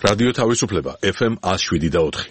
რადიო თავისუფლება FM 107.4.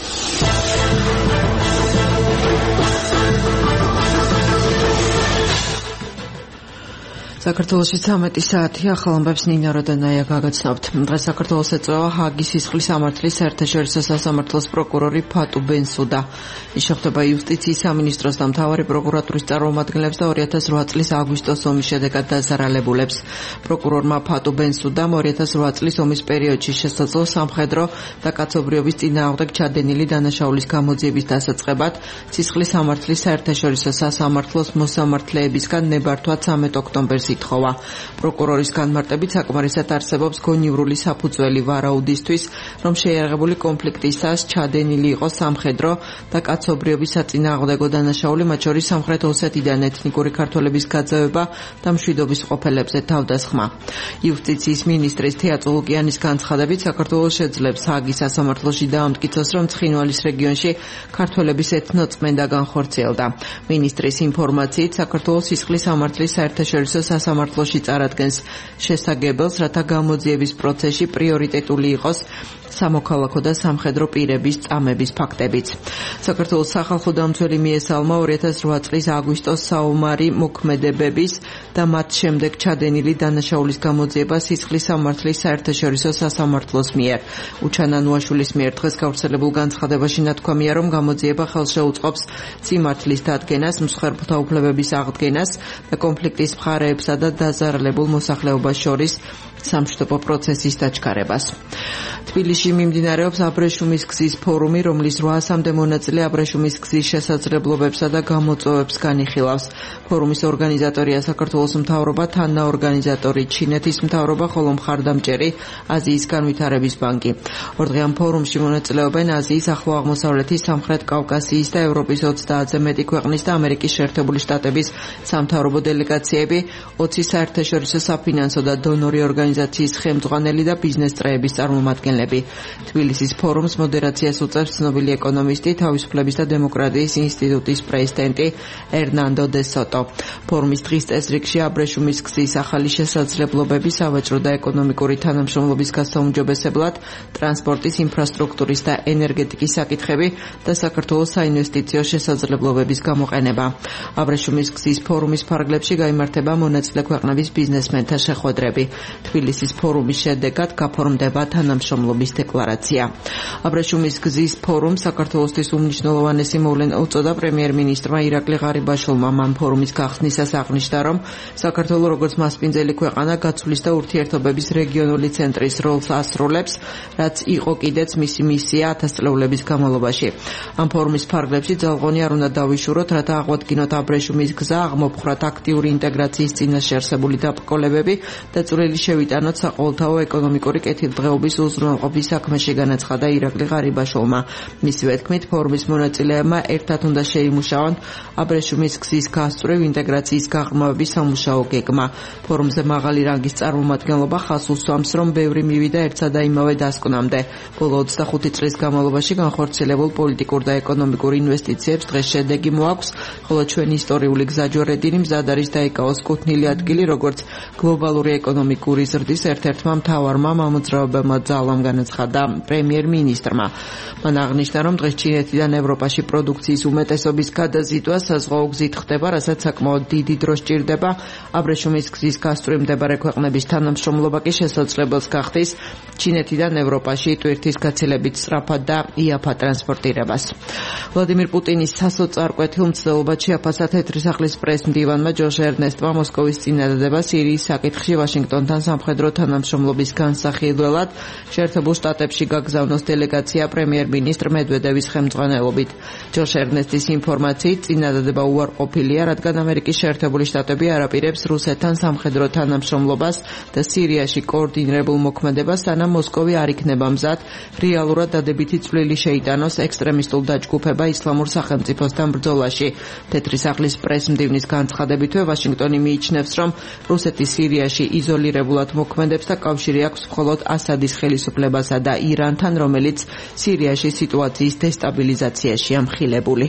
საქართველოში 13 საათი ახალ ამბებს ნინა როდანაია გაგაცნობთ. დღეს საქართველოს ეწევა ჰააგის სისხლის სამართლის საერთაშორისო სასამართლოს პროკურორი ფატუ ბენსუდა. ის შეხვდება იუსტიციის სამინისტროს და მთავარი პროკურატურის წარმომადგენლებს და 2008 წლის აგვისტოს ომის შედეგად დაზარალებულებს. პროკურორმა ფატუ ბენსუდამ 2008 წლის ომის პერიოდში შესაძლო სამხედრო და კაცობრიობის წინააღმდეგ ჩადენილი დანაშაულის გამოძიების დასაწყებად სისხლის სამართლის საერთაშორისო სასამართლოს მოსამართლეებისგან ნებართვა 13 ოქტომბერს ითხოვა. პროკურორის განმარტებით საკმარისად არსებობს გონივრული საფუძველი ვარაუდისთვის, რომ შეიარაღებული კონფლიქტისას ჩადენილი იყო სამხედრო და კაცობრიობის საწინააღმდეგო დანაშაული, მათ შორის სამხრეთ ოსეთიდან ეთნიკური ქართველების გაძევება და მშვიდობის ყოფილებზე თავდასხმა. იუსტიციის მინისტრის თეატრო ლუკიანის განცხადებით, საქართველოს შეძლებს ჰააგის სასამართლოში დაამტკიცოს, რომ ცხინვალის რეგიონში ქართველების ეთნოწმენდა განხორციელდა. მინისტრის ინფორმაციით, საქართველოს სისხლის სამართლის საერთაშორისო სასამართლოში წარადგენს შესაგებელს, რათა გამოძიების პროცესში პრიორიტეტული იყოს სამოქალაქო და სამხედრო პირების წამების ფაქტებიც. საქართველოს სახალხო დამცველი მიესალმა 2008 წლის აგვისტოს საომარი მოქმედებების და მათ შემდეგ ჩადენილი დანაშაულის გამოძიება სისხლის სამართლის საერთაშორისო სასამართლოს მიერ. უჩანა ნუაშვილის მიერ დღეს გავრცელებულ განცხადებაში ნათქვამია, რომ გამოძიება ხელს შეუწყობს სიმართლის დადგენას, მსხვერპლთა უფლებების აღდგენას და კონფლიქტის მხარეებსა და დაზარალებულ მოსახლეობას შორის სამშვიდობო პროცესის დაჩქარებას. თბილისში მიმდინარეობს აბრეშუმის გზის ფორუმი, რომლის 800-მდე მონაწილე აბრეშუმის გზის შესაძლებლობებსა და გამოწვევებს განიხილავს. ფორუმის ორგანიზატორია საქართველოს მთავრობა, თანაორგანიზატორი ჩინეთის მთავრობა, ხოლო მხარდამჭერი აზიის განვითარების ბანკი. ორდღიან ფორუმში მონაწილეობენ აზიის, ახლო აღმოსავლეთის, სამხრეთ კავკასიის და ევროპის 30-ზე მეტი ქვეყნის და ამერიკის შეერთებული შტატების სამთავრობო დელეგაციები, 20 საერთაშორისო საფინანსო და დონორი ორგანიზაციის ხელმძღვანელი და ბიზნეს წრეების წარმომადგენლები. თბილისის ფორუმს მოდერაციას უწევს ცნობილი ეკონომისტი, თავისუფლების და დემოკრატიის ინსტიტუტის პრეზიდენტი ერნანდო დე სოტო. ფორუმის დღის წესრიგში აბრეშუმის გზის ახალი შესაძლებლობები, სავაჭრო და ეკონომიკური თანამშრომლობის გასაუმჯობესებლად, ტრანსპორტის, ინფრასტრუქტურის და ენერგეტიკის საკითხები და საქართველოს საინვესტიციო შესაძლებლობების გამოყენება. აბრეშუმის გზის ფორუმის ფარგლებში გაიმართება მონაწილე ქვეყნების ბიზნესმენთა შეხვედრები. თბილისის ფორუმის შედეგად გაფორმდება თანამშრომლობის დეკლარაცია. აბრეშუმის გზის ფორუმს საქართველოსთვის უმნიშვნელოვანესი მოვლენა უწოდა პრემიერ-მინისტრმა ირაკლი ღარიბაშვილმა. მან ფორუმის გახსნისას აღნიშნა, რომ საქართველო როგორც მასპინძელი ქვეყანა გაცვლის და ურთიერთობების რეგიონული ცენტრის როლს ასრულებს, რაც იყო კიდეც მისი მისია ათასწლეულების განმავლობაში. ამ ფორუმის ფარგლებში ძალღონი არ უნდა დავიშუროთ, რათა აღვადგინოთ აბრეშუმის გზა, აღმოფხრათ აქტიური ინტეგრაციის წინაშე არსებული დაბრკოლებები და წვლილი შევიტანოთ საყოველთაო ეკონომიკური კეთილდღეობის უზრუნველყოფის საქმეში, განაცხადა ირაკლი ღარიბაშვილმა. მისივე თქმით, ფორუმის მონაწილეებმა ერთად უნდა შეიმუშაონ აბრეშუმის გზის გასწვრივ ინტეგრაციის გაღრმავების სამუშაო გეგმა. ფორუმზე მაღალი რანგის წარმომადგენლობა ხაზს უსვამს, რომ ბევრი მივიდა ერთსა და იმავე დასკვნამდე. ბოლო 25 წლის განმავლობაში განხორციელებულ პოლიტიკურ და ეკონომიკურ ინვესტიციებს დღეს შედეგი მოაქვს, ხოლო ჩვენი ისტორიული გზაჯვარედინი მზად არის დაიკავოს კუთვნილი ადგილი, როგორც გლობალური ეკონომიკური ზრდის ერთ-ერთმა მთავარმა მამოძრავებელმა ძალამ, განაცხადა პრემიერ-მინისტრმა. მან აღნიშნა, რომ დღეს ჩინეთიდან ევროპაში პროდუქციის უმეტესობის გადაზიდვა საზღვაო გზით ხდება, რასაც საკმაოდ დიდი დრო სჭირდება. აბრეშუმის გზის გასწვრივ მდებარე ქვეყნების თანამშრომლობა კი შესაძლებელს გახდის ჩინეთიდან ევროპაში ტვირთის გაცილებით სწრაფად და იაფად ტრანსპორტირებას. ვლადიმირ პუტინის სასოწარკვეთილ მცდელობად შეაფასა თეთრი სახლის პრეს-მდივანმა ჯოშ ერნესტმა მოსკოვის წინადადება სირიის საკითხში ვაშინგტონთან სამხედრო თანამშრომლობის განსახილველად შეერთებულ შტატებში გაგზავნოს დელეგაცია პრემიერ-მინისტრ მედვედევის ხელმძღვანელობით. ჯოშ ერნესტის ინფორმაციით, წინადადება უარყოფილია, რადგან ამერიკის შეერთებული შტატები არ აპირებს რუსეთთან სამხედრო თანამშრომლობას და სირიაში კოორდინირებულ მოქმედებას, სანამ მოსკოვი არ იქნება მზად რეალურად დადებითი წვლილი შეიტანოს ექსტრემისტულ დაჯგუფება ისლამურ სახელმწიფოსთან ბრძოლაში. თეთრი სახლის პრეს-მდივნის განცხადებითვე ვაშინგტონი მიიჩნევს, რომ რუსეთი სირიაში იზოლირებულად მოქმედებს და კავშირი აქვს მხოლოდ ასადის ხელისუფლებასა და ირანთან, რომელიც სირიაში სიტუაციის დესტაბილიზაციაშია მხილებული.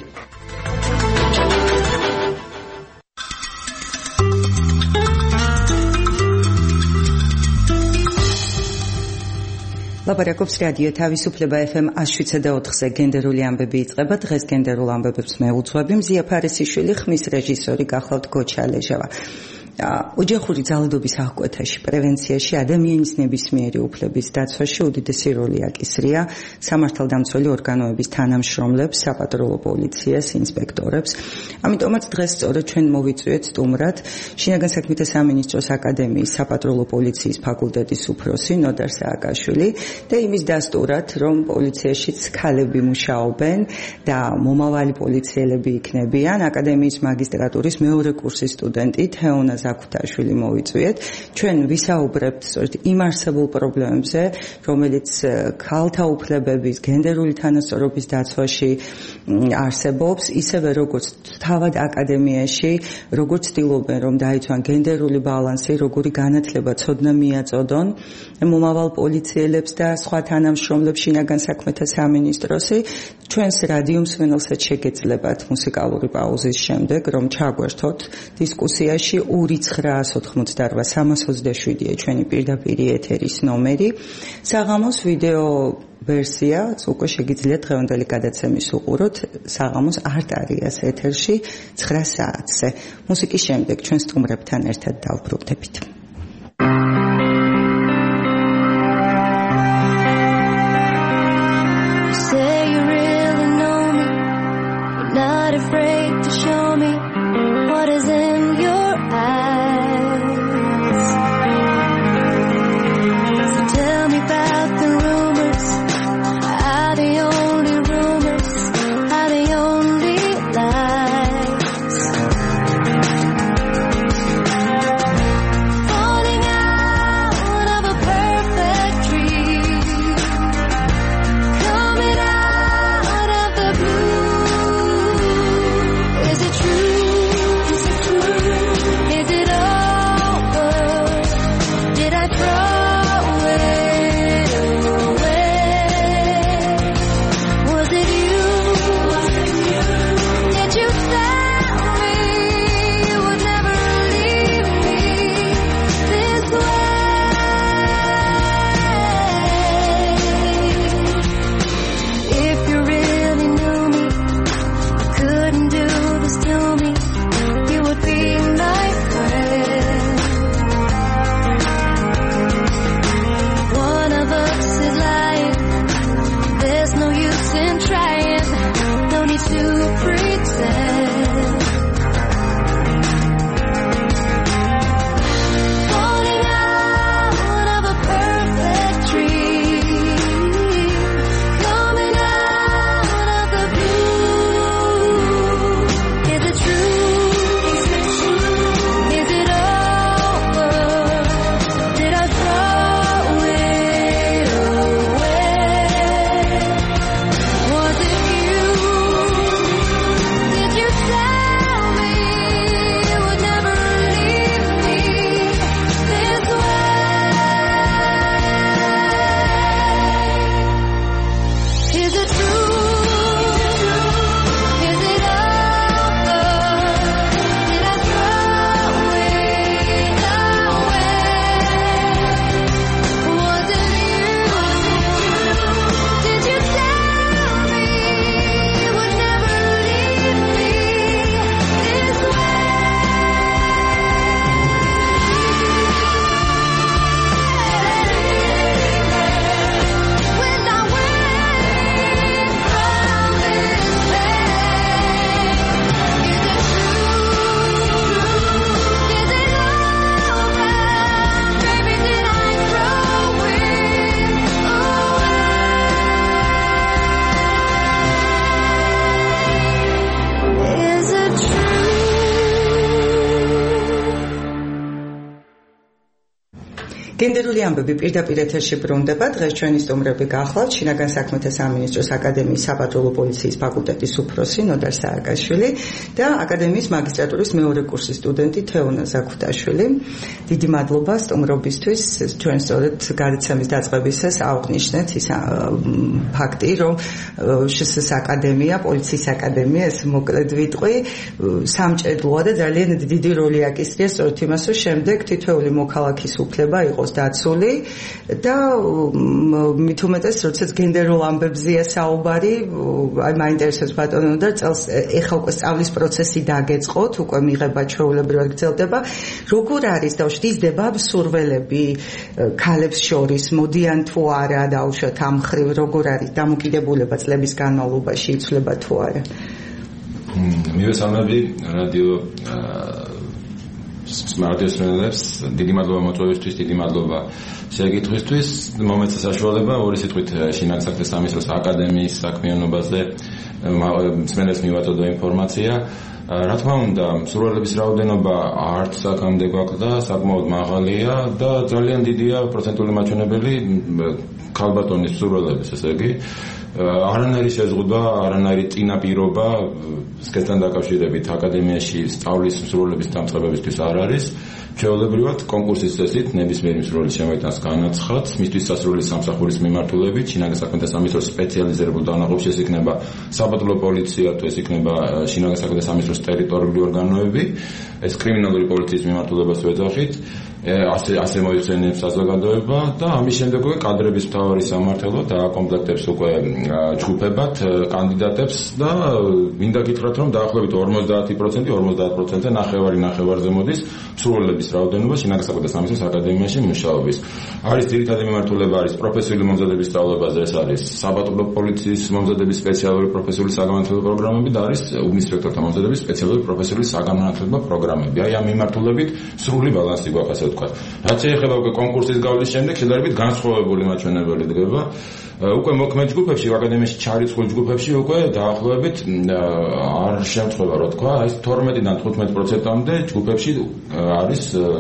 ლაპარაკობს რადიო თავისუფლება FM 107.4-ზე გენდერული ამბები იწყება. დღეს გენდერულ ამბებებს მე უძღვები. მზია ფარისიშვილი, ხმის რეჟისორი გახლავთ გოჩა ლეჟავა. ოჯახური ძალადობის აღკვეთაში, პრევენციაში, ადამიანის ნებისმიერი უფლების დაცვაში უდიდესი როლი აკისრია სამართალდამცველი ორგანოების თანამშრომლებს, საპატრულო პოლიციას, ინსპექტორებს. ამიტომაც დღეს სწორედ ჩვენ მოვიწვიეთ სტუმრად შინაგან საქმეთა სამინისტროს აკადემიის საპატრულო პოლიციის ფაკულტეტის უფროსი ნოდარ სააკაშვილი და იმის დასტურად, რომ პოლიციაშიც ქალები მუშაობენ და მომავალი პოლიციელები იქნებიან, აკადემიის მაგისტრატურის მეორე კურსის სტუდენტი თეონა ზაქუთაშვილი მოვიწვიეთ. ჩვენ ვისაუბრებთ სწორედ იმ არსებულ პრობლემებზე, რომელიც ქალთა უფლებების, გენდერული თანასწორობის დაცვაში არსებობს, ისევე როგორც თავად აკადემიაში, როგორც ცდილობენ, რომ დაიცვან გენდერული ბალანსი, როგორი განათლება ცოდნა მიაწოდონ მომავალ პოლიციელებს და სხვა თანამშრომლებს შინაგან საქმეთა სამინისტროსი. ჩვენს რადიო მსმენელსაც შეგეძლებათ მუსიკალური პაუზის შემდეგ, რომ ჩაგვერთოთ დისკუსიაში 2988327-ია ჩვენი პირდაპირი ეთერის ნომერი. საღამოს ვიდეო ვერსიაც უკვე შეგიძლიათ დღევანდელი გადაცემის უყუროთ საღამოს არტარიას ეთერში 9 საათზე. მუსიკის შემდეგ ჩვენ სტუმრებთან ერთად დავბრუნდებით. გენდერული ამბები პირდაპირ ეთერში ბრუნდება. დღეს ჩვენი სტუმრები გახლავთ შინაგან საქმეთა სამინისტროს აკადემიის საპატრულო პოლიციის ფაკულტეტის უფროსი ნოდარ სააკაშვილი და აკადემიის მაგისტრატურის მეორე კურსის სტუდენტი თეონა ზაქუთაშვილი. დიდი მადლობა სტუმრობისთვის. ჩვენ სწორედ გადაცემის დაწყებისას აღვნიშნეთ ის ფაქტი, რომ შსს აკადემია, პოლიციის აკადემია, ეს მოკლედ ვიტყვი, სამჭედლოა და ძალიან დიდი როლი აკისრია სწორედ იმას, რომ შემდეგ თითოეული მოქალაქის უფლება იყოს იყოს დაცული და მით უმეტეს როდესაც გენდერულ ამბებზეა საუბარი, აი მაინტერესებს ბატონო და წელს ეხლა უკვე სწავლის პროცესი დაგეწყოთ, უკვე მიღება ჩვეულებრივად გრძელდება. როგორ არის დავშვით იზრდება მსურველები ქალებს შორის, მოდიან თუ არა დავუშვათ ამ ხრივ, როგორ არის დამოკიდებულება წლების განმავლობაში იცვლება თუ არა? მივესალმები რადიო სმარტესმენელებს, დიდი მადლობა მოწვევისთვის, დიდი მადლობა შეკითხვისთვის. მომეცა საშუალება ორი სიტყვით შინაგან საქმეთა სამინისტროს აკადემიის საქმიანობაზე მსმენელს მივაწოდო ინფორმაცია. რა თქმა უნდა, მსურველების რაოდენობა არც აქამდე გვაქვს და საკმაოდ მაღალია და ძალიან დიდია პროცენტული მაჩვენებელი ქალბატონის მსურველების, ესე იგი არანაირი შეზღუდვა, არანაირი წინაპირობა სქესთან დაკავშირებით აკადემიაში სწავლის მსურველების დამწყებებისთვის არ არის. ჩვეულებრივად კონკურსის წესით ნებისმიერი მსურველი შემოიტანს განაცხადს მისთვის სასურველი სამსახურის მიმართულებით შინაგან საქმეთა სამინისტროს სპეციალიზებულ დანაყოფში, ეს იქნება საბატონო პოლიცია თუ ეს იქნება შინაგან საქმეთა სამინისტროს ტერიტორიული ორგანოები, ეს კრიმინალური პოლიციის მიმართულებას ვეძახით, ასე მოიხსენიებს საზოგადოება და ამის შემდეგ უკვე კადრების მთავარი სამმართველო დააკომპლექტებს უკვე ჯგუფებად კანდიდატებს და მინდა გითხრათ, რომ დაახლოებით 50% ნახევარზე მოდის მსურველების რაოდენობა შინაგან საქმეთა სამინისტროს აკადემიაში მუშაობის. არის ძირითადი მიმართულება არის პროფესიული მომზადების სწავლებაზე, ეს არის საბატონო პოლიციის მომზადების სპეციალური პროფესიული საგანმანათლებლო პროგრამები და არის უბნისპექტორთა მომზადების სპეციალური პროფესიული საგანმანათლებლო პროგრამები. აი ამ მიმართულებით სრული ბალანსი გვაქვს, ასე ვთქვათ. რაც შეეხება უკვე კონკურსის გავლის შემდეგ, შედარებით განსხვავებული მაჩვენებელი დგება. უკვე მოქმედ ჯგუფებში, აკადემიაში ჩარიცხულ ჯგუფებში უკვე დაახლოებით არ შემთხვევა, რა თქვა, აი 12-დან 15%-მდე ჯგუფებში არის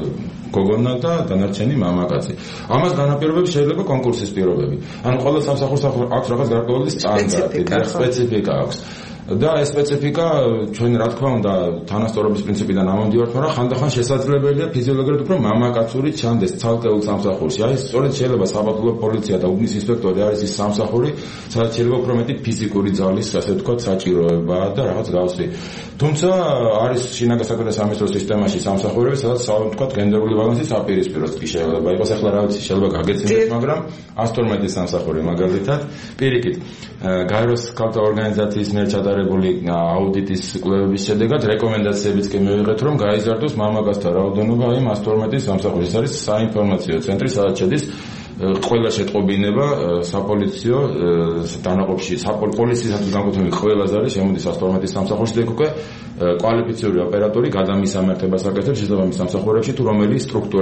გოგონა და დანარჩენი მამაკაცი. ამას განაპირობებს შეიძლება კონკურსის პირობები. ანუ ყველა სამსახურს აქვს რაღაც გარკვეული სტანდარტი და სპეციფიკა აქვს. და ეს სპეციფიკა ჩვენ რა თქმა უნდა თანასწორობის პრინციპიდან ამომდივართ, მაგრამ ხანდახან შესაძლებელია ფიზიოლოგიურად უფრო მამაკაცური ჩანდეს ცალკეულ სამსახურში. აი სწორედ შეიძლება საბატონო პოლიცია და უბნის ინსპექტორი არის ის სამსახური, სადაც შეიძლება უფრო მეტი ფიზიკური ძალის, ასე ვთქვათ, საჭიროება და რაღაც გავსი. თუმცა არის შინაგან საქმეთა სამინისტროს სისტემაში სამსახურები, სადაც ვთქვათ, გენდერული ბალანსი საპირისპიროს კი შეიძლება იყოს. ახლა რა ვიცი, შეიძლება გაგეცინოთ, მაგრამ 112 სამსახური მაგალითად პირიქით გაეროს ქალთა ორგანიზაციის მიერ ჩატარებული აუდიტის კვლევების შედეგად რეკომენდაციებიც კი მივიღეთ, რომ გაიზარდოს მამაკაცთა რაოდენობა აი 112 სამსახურის. არის საინფორმაციო ცენტრი, სადაც შედის ყველა შეტყობინება საპოლიციო დანაყოფში, პოლიციისათვის განკუთვნილი ყველა ზარი შემოდის 112 სამსახურში და უკვე კვალიფიციური ოპერატორი გადამისამართებას აკეთებს შესაბამის სამსახურებში თუ რომელმა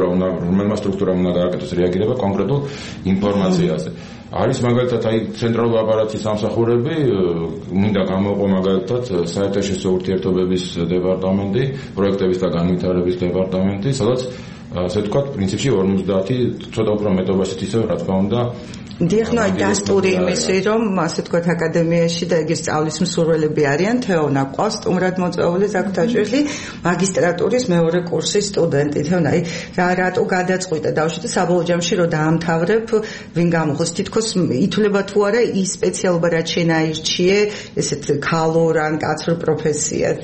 სტრუქტურამ უნდა გააკეთოს რეაგირება კონკრეტულ ინფორმაციაზე. არის მაგალითად აი ცენტრალური აპარატის სამსახურები, მინდა გამოვყო მაგალითად საერთაშორისო ურთიერთობების დეპარტამენტი, პროექტების და განვითარების დეპარტამენტი, სადაც ასე ვთქვათ, პრინციპში 50 ცოტა უფრო მეტობაშიც ისევ რა თქმა უნდა დიახ, აი დასტური იმისი, რომ ასე ვთქვათ აკადემიაში და ეგ სწავლის მსურველები არიან, თეონა ყავს სტუმრად მოწვეული ზაქთაშვილი, მაგისტრატურის მეორე კურსის სტუდენტი. თეონა, აი რატო გადაწყვიტა დავშვით საბოლოო ჯამში რომ დაამთავრებ, ვინ გამოხოს, თითქოს ითვლება თუ არა ის სპეციალობა რაც შენ აირჩიე, ესეთ ქალურ ან კაცურ პროფესიად.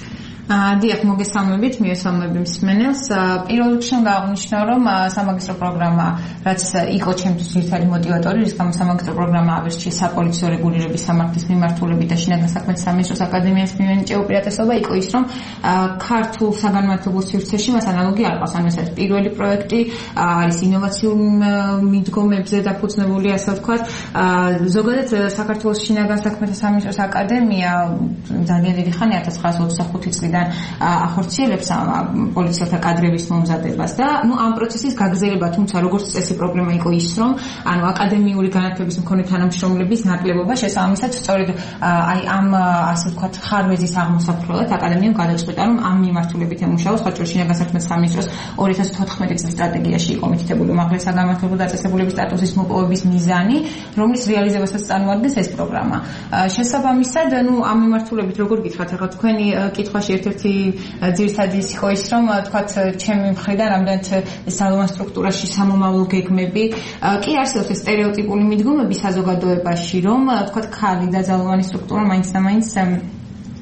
დიახ, მოგესალმებით, მივესალმები მსმენელს. პირველ რიგში უნდა აღნიშნო, რომ სამაგისტრო პროგრამა, რაც იყო ჩემთვის ძირითადი მოტივატორი, რის გამო სამაგისტრო პროგრამა ავირჩიე საპოლიციო რეგულირების სამართლის მიმართულებით და შინაგან საქმეთა სამინისტროს აკადემიას მივენიჭე უპირატესობა იყო ის, რომ ქართულ საგანმანათლებლო სივრცეში მას ანალოგი არ ყავს. ანუ ეს არის პირველი პროექტი, არის ინოვაციურ მიდგომებზე დაფუძნებული, ასე ვთქვათ. ზოგადად საქართველოს შინაგან საქმეთა სამინისტროს აკადემია ძალიან დიდი ხანი 1925 წლიდან ახორციელებს პოლიციელთა კადრების მომზადებას და ამ პროცესის გაგრძელება, თუმცა როგორც წესი პრობლემა იყო ის, რომ აკადემიური განათლების მქონე თანამშრომლების ნაკლებობა შესაბამისად სწორედ აი ამ ასე ვთქვათ ხარვეზის აღმოსაფრთხებლად აკადემიამ გადაწყვიტა, რომ ამ მიმართულებით ემუშაოს ხალხურ შინაგან საქმეთა სამინისტროს 2014 წლის სტრატეგიაში იყო მითითებული უმაღლესი საგანმანათლებლო დაწესებულების სტატუსის მოპოვების მიზანი, რომლის რეალიზებასაც წარმოადგენს ეს პროგრამა. შესაბამისად, ამ მიმართულებით როგორ გითხრათ, ახლა თქვენი კითხვაში ერთ-ერთი ძირითადი ის იყო ის, რომ თქვათ ჩემი მხრიდან რამდენად სალომან სტრუქტურაში სამომავლო გეგმები კი არსებობს ეს სტერეოტიპული მიდგომები საზოგადოებაში, რომ თქვათ ქალი და ძალოვანი სტრუქტურა მაინც და მაინც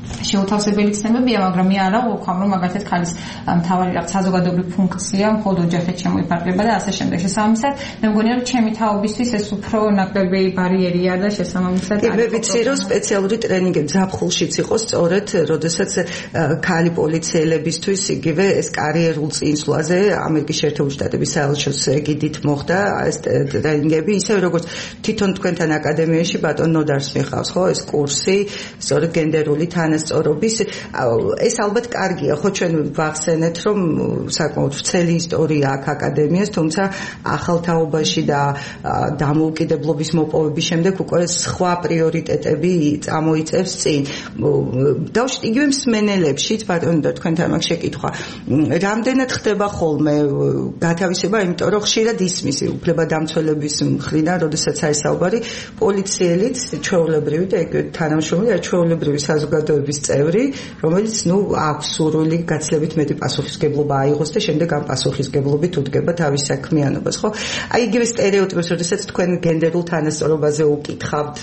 შეუთავსებელი ცნებებია, მაგრამ მე არა ვქամ, რომ მაგალითად ქალის მთავარი რაღაც საზოგადოებრივი ფუნქცია მხოლოდ ოჯახით შემოიფარგლება და ასე შემდეგ. შესაბამისად, მე მგონია, რომ ჩემი თაობისთვის ეს უფრო ნაკლები ბარიერია და შესაბამისად მე ვიცი, რომ სპეციალური ტრენინგები ზაფხულშიც იყო სწორედ, როდესაც ქალი პოლიციელებისთვის იგივე ეს კარიერულ წინსვლაზე ამერიკის შეერთებული შტატების საელჩოს ეგიდით მოხდა ეს ტრენინგები, ისე როგორც თვითონ თქვენთან აკადემიაში ბატონ ნოდარს მიხავს, ხო, ეს კურსი, სწორედ გენდერული თანასწორობის, ეს ალბათ კარგია, ხო, ჩვენ ვახსენეთ, რომ საკმაოდ ვრცელი ისტორია აქვს აკადემიას, თუმცა ახალ თაობაში და დამოუკიდებლობის მოპოვების შემდეგ უკვე სხვა პრიორიტეტები წამოიწევს წინ. დავშვით იგივე მსმენელებშიც, ბატონო და თქვენთან მაგ შეკითხვა, რამდენად ხდება ხოლმე გათავისება, იმიტომ რომ ხშირად ისმის უფლებადამცველების მხრიდან, როდესაც არის საუბარი, პოლიციელიც ჩვეულებრივი და ეგ თანამშრომელი არის ჩვეულებრივი საზოგადოების წევრი, რომელიც აქვს სურვილი გაცილებით მეტი პასუხისმგებლობა აიღოს და შემდეგ ამ პასუხისმგებლობით უდგება თავის საქმიანობას, ხო? აი იგივე სტერეოტიპებს, როდესაც თქვენ გენდერულ თანასწორობაზე უკითხავთ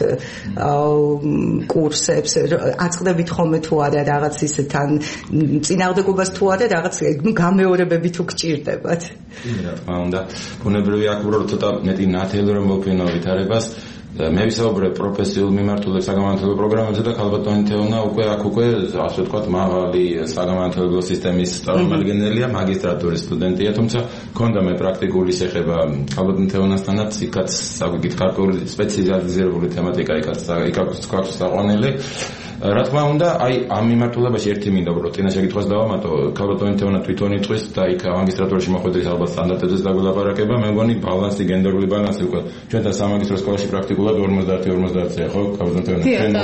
კურსებს, აწყდებით ხოლმე თუ არა რაღაც ისეთან წინააღმდეგობას თუ არა რაღაც გამეორებები თუ გჭირდებათ? რა თქმა უნდა, ბუნებრივია აქ უბრალოდ ცოტა მეტი ნათელი რომ მოვფინო ვითარებას. მე ვისაუბრებ პროფესიულ მიმართულებ საგამანათლებლო პროგრამებზე და ქალბატონი თეონა უკვე ასე ვთქვათ მაღალი საგამანათლებლო სისტემის წარმომადგენელია, მაგისტრატურის სტუდენტია, თუმცა მქონდა მე პრაქტიკული შეხება ქალბატონი თეონასთანაც, იქაც საგვიგით გარკვეული სპეციალიზირებული თემატიკა იქაც გვაქვს საყვანელი. რა თქმა უნდა, აი ამ მიმართულებაში ერთი მინდა უბრალოდ წინა შეკითხვას დავამატო, ქალბატონი თეონა თვითონ იტყვის და იქ მაგისტრატურაში მოხვედრის ალბათ სტანდარტებზეც დაგულაპარაკება, მე მგონი ბალანსი, გენდერული ბალანსი უკვე ჩვენთან სამაგისტრო სკოლაში პრაქტიკულად 50-50-ია, ხო, ქალბატონი თეონა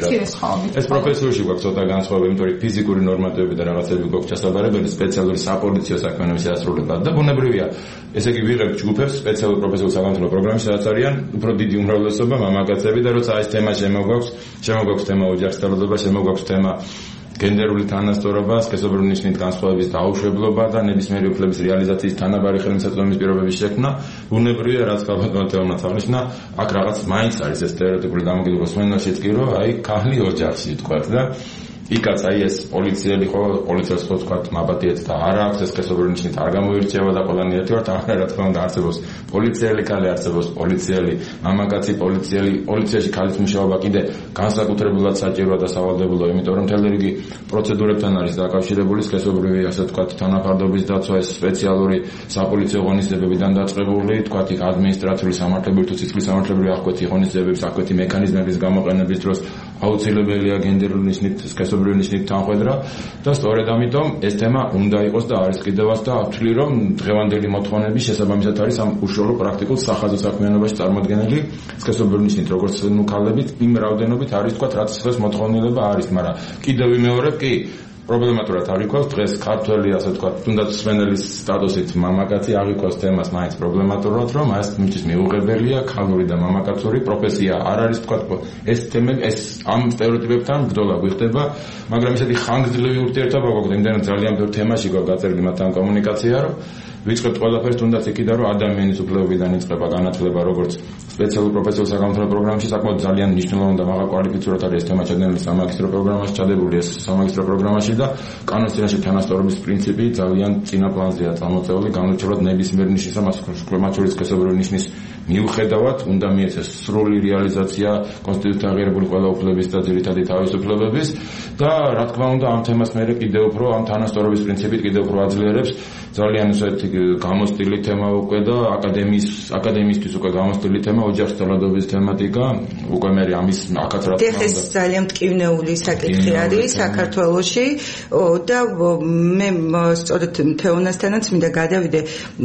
ეს პროფესიურში გვაქვს ცოტა განსხვავება, იმიტომ რომ ფიზიკური ნორმატივები და რაღაცები გვაქვს ჩასაბარებელი სპეციალური საპოლიციო საქმიანობის შესრულებად და ბუნებრივია, ესე იგი ვიღებთ ჯგუფებს სპეციალურ პროფესიულ საგამართლო პროგრამაში, სადაც არიან უფრო დიდი უმრავლესობა მამაკაცები და როცა ეს თემა შემოგვაქვს თემა ოჯახის შემოგვაქვს თემა გენდერული თანასწორობა, სქესობრივი ნიშნით განსხვავების დაუშვებლობა და ნებისმიერი უფლების რეალიზაციის თანაბარი ხელმისაწვდომის პირობების შექმნა, ბუნებრივია, რაც ქალბატონმა თეონაც აღნიშნა, აქ რაღაც მაინც არის ეს სტერეოტიპული გამოკითხვა სმენაშიც კი, რომ აი ქალი ოჯახში თქვათ და იქაც აი ეს პოლიციელი ხო, პოლიციას ხო თქვათ მაბადიეთ და არ აქვს ეს სქესობრივი ნიშნით არ გამოირჩევა და ყველანი ერთი ვართ, რა თქმა უნდა არსებობს პოლიციელი ქალი, არსებობს პოლიციელი მამაკაცი, პოლიციაში ქალის მუშაობა კიდე განსაკუთრებულად საჭიროა და სავალდებულოა, იმიტომ რომ მთელი რიგი პროცედურებთან არის დაკავშირებული სქესობრივი, ასე ვთქვათ, თანაფარდობის დაცვა, ეს სპეციალური საპოლიციო ღონისძიებებიდან დაწყებული, თქვათ იქ ადმინისტრაციული სამართლებრივი თუ სისხლის სამართლებრივი აღკვეთი ღონისძიებების აღკვეთი მექანიზმების გამოყენების დროს აუცილებელია გენდერული ნიშნით სქესობრივი ნიშნით თანხვედრა და სწორედ ამიტომ ეს თემა უნდა იყოს და არის კიდევაც და ვთვლი რომ დღევანდელი მოთხოვნების შესაბამისად არის ამ უშუალო პრაქტიკულ სახაზო საქმიანობაში წარმოადგენელი სქესობრივი ნიშნით როგორც ქალებით იმ რაოდენობით არის თქვა რაც ეს მოთხოვნილება არის, მაგრამ კიდევ ვიმეორებ კი პრობლემატურად აღიქვას დღეს ქართველი ასე ვთქვათ თუნდაც სვენელის სტატუსით მამაკაცი აღიქვას თემას მაინც პრობლემატურად რომ ეს მისთვის მიუღებელია ქალური და მამაკაცური პროფესია არ არის ვთქვათ ეს თემები ეს ამ სტერეოტიპებთან ბრძოლა გვიხდება, მაგრამ ისეთი ხანგრძლივი ურთიერთობა გვაქვს იმდენად ძალიან ბევრ თემაში გვაქვს გაწერილი მათთან კომუნიკაცია რომ ვიწყებთ ყველაფერს თუნდაც იქიდან რომ ადამიანის უფლებებიდან იწყება განათლება როგორც სპეციალურ პროფესიულ საგამართლო პროგრამაში საკმაოდ ძალიან მნიშვნელოვანი და მაღალკვალიფიციური არის ეს თემა ჩადენილი სამაგისტრო პროგრამაში, ჩადებული ეს სამაგისტრო პროგრამაში და კანონის წინაშე თანასწორობის პრინციპი ძალიან წინა პლანზეა წამოწეული, განუჩერებლად ნებისმიერ ნიშნის და მათ შორის სქესობრივი ნიშნის მიუხედავად უნდა მიეცეს სრული რეალიზაცია კონსტიტუციით აღიარებული ყველა უფლების და ძირითადი თავისუფლებების და რა თქმა უნდა ამ თემას მერე კიდევ უფრო ამ თანასწორობის პრინციპით კიდევ უფრო აძლიერებს ძალიან ისეთი გამოსტილი თემა უკვე და აკადემიისთვის უკვე გამოსტილი თემა ოჯახის ძალადობის თემატიკა უკვე მე ამის აქაც რა თქმა უნდა ეს ძალიან მტკივნეული საკითხი არის საქართველოში და მე სწორედ თეონასთანაც მინდა გადავიდე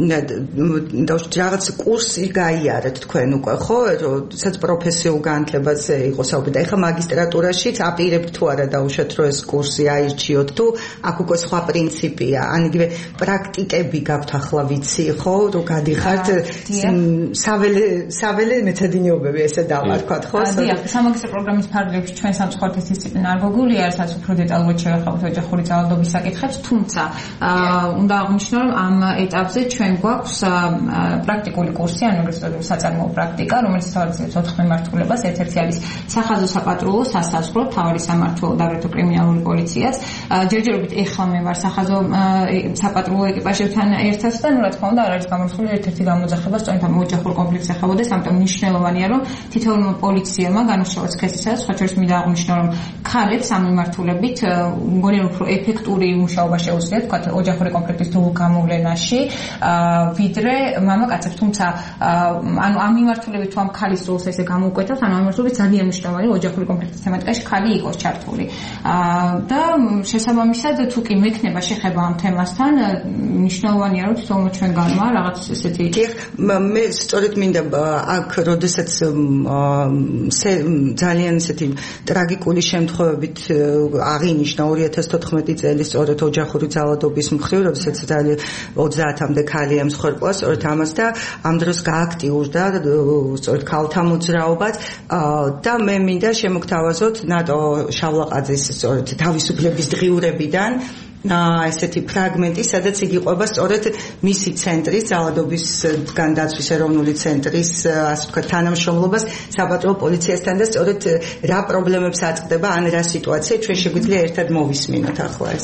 და რაღაც კურსი გაიარეთ თქვენ უკვე ხო, როდესაც პროფესიულ განათლებაზე იყო საუბარი და ეხლა მაგისტრატურაშიც აპირებთ თუ არა დაუშვათ რომ ეს კურსი აირჩიოთ თუ აქ უკვე სხვა პრინციპია, ან იგივე პრაქტიკები გაქვთ ახლა ვიცი ხო, რომ გადიხართ საველე მეცადინეობები ესე დავარქვათ ხო? დიახ, სამაგისტრო პროგრამის ფარგლებში ჩვენ სამწუხაროდ დისციპლინარგული არის, რაც უფრო დეტალურად შევეხებათ ოჯახური ძალადობის საკითხებს, თუმცა უნდა აღვნიშნო რომ ამ ეტაპზე ჩვენ გვაქვს პრაქტიკული კურსი, ანუ როგორც საწარმოო პრაქტიკა, რომელიც თავისუფლებს 4 მიმართულებას, ერთ-ერთი არის სახაზო საპატრულო, სასაზღვრო, მთავარი სამმართველო და აგრეთვე კრიმინალური პოლიციაც. ჯერჯერობით ეხლა მე ვარ სახაზო საპატრულო ეკიპაჟებთან ერთად და რა თქმა უნდა არ არის გამორთული ერთ-ერთი გამოძახება, სწორედ ამ ოჯახურ კონფლიქტს ეხებოდეს, ამიტომ მნიშვნელოვანია, რომ თითოეულმა პოლიციელმა განუშაოს სქესისა, სხვა შორის მინდა აღნიშნო, რომ ქალებს ამ მიმართულებით მგონი რომ უფრო ეფექტური მუშაობა შეუძლიათ, თქვათ ოჯახური კონფლიქტის თუ გამოვლენაში, ვიდრე მამაკაცებს, თუმცა ანუ ამ მიმართულებით თუ ამ ქალის როლს ესე გამოუკვეთავს, ანუ ამ მიმართულებით ძალიან მნიშვნელოვანი ოჯახური კონფლიქტის თემატიკაში ქალი იყოს ჩართული. და შესაბამისად თუ კი მექნება შეხება ამ თემასთან, მნიშვნელოვანია რომ თვითონ ჩვენგანმა რაღაც ესეთი მე სწორედ მინდა აქ როდესაც ძალიან ესეთი ტრაგიკული შემთხვევებით აღინიშნა 2014 წელი სწორედ ოჯახური ძალადობის მხრივ, როდესაც ძალიან 30-მდე ქალი ემსხვერპლა სწორედ ამას და ამ დროს გააქტიურდა სწორედ ქალთა მოძრაობაც და მე მინდა შემოგთავაზოთ ნატო შავლაყაძის სწორედ თავისუფლების დღიურებიდან ესეთი ფრაგმენტი, სადაც იგი ყვება სწორედ მისი ცენტრის, ძალადობისგან დაცვის ეროვნული ცენტრის, ასე ვთქვათ, თანამშრომლობას საპატრულო პოლიციასთან და სწორედ რა პრობლემებს აწყდება, ან რა სიტუაცია ჩვენ შეგვიძლია ერთად მოვისმინოთ ახლა ეს.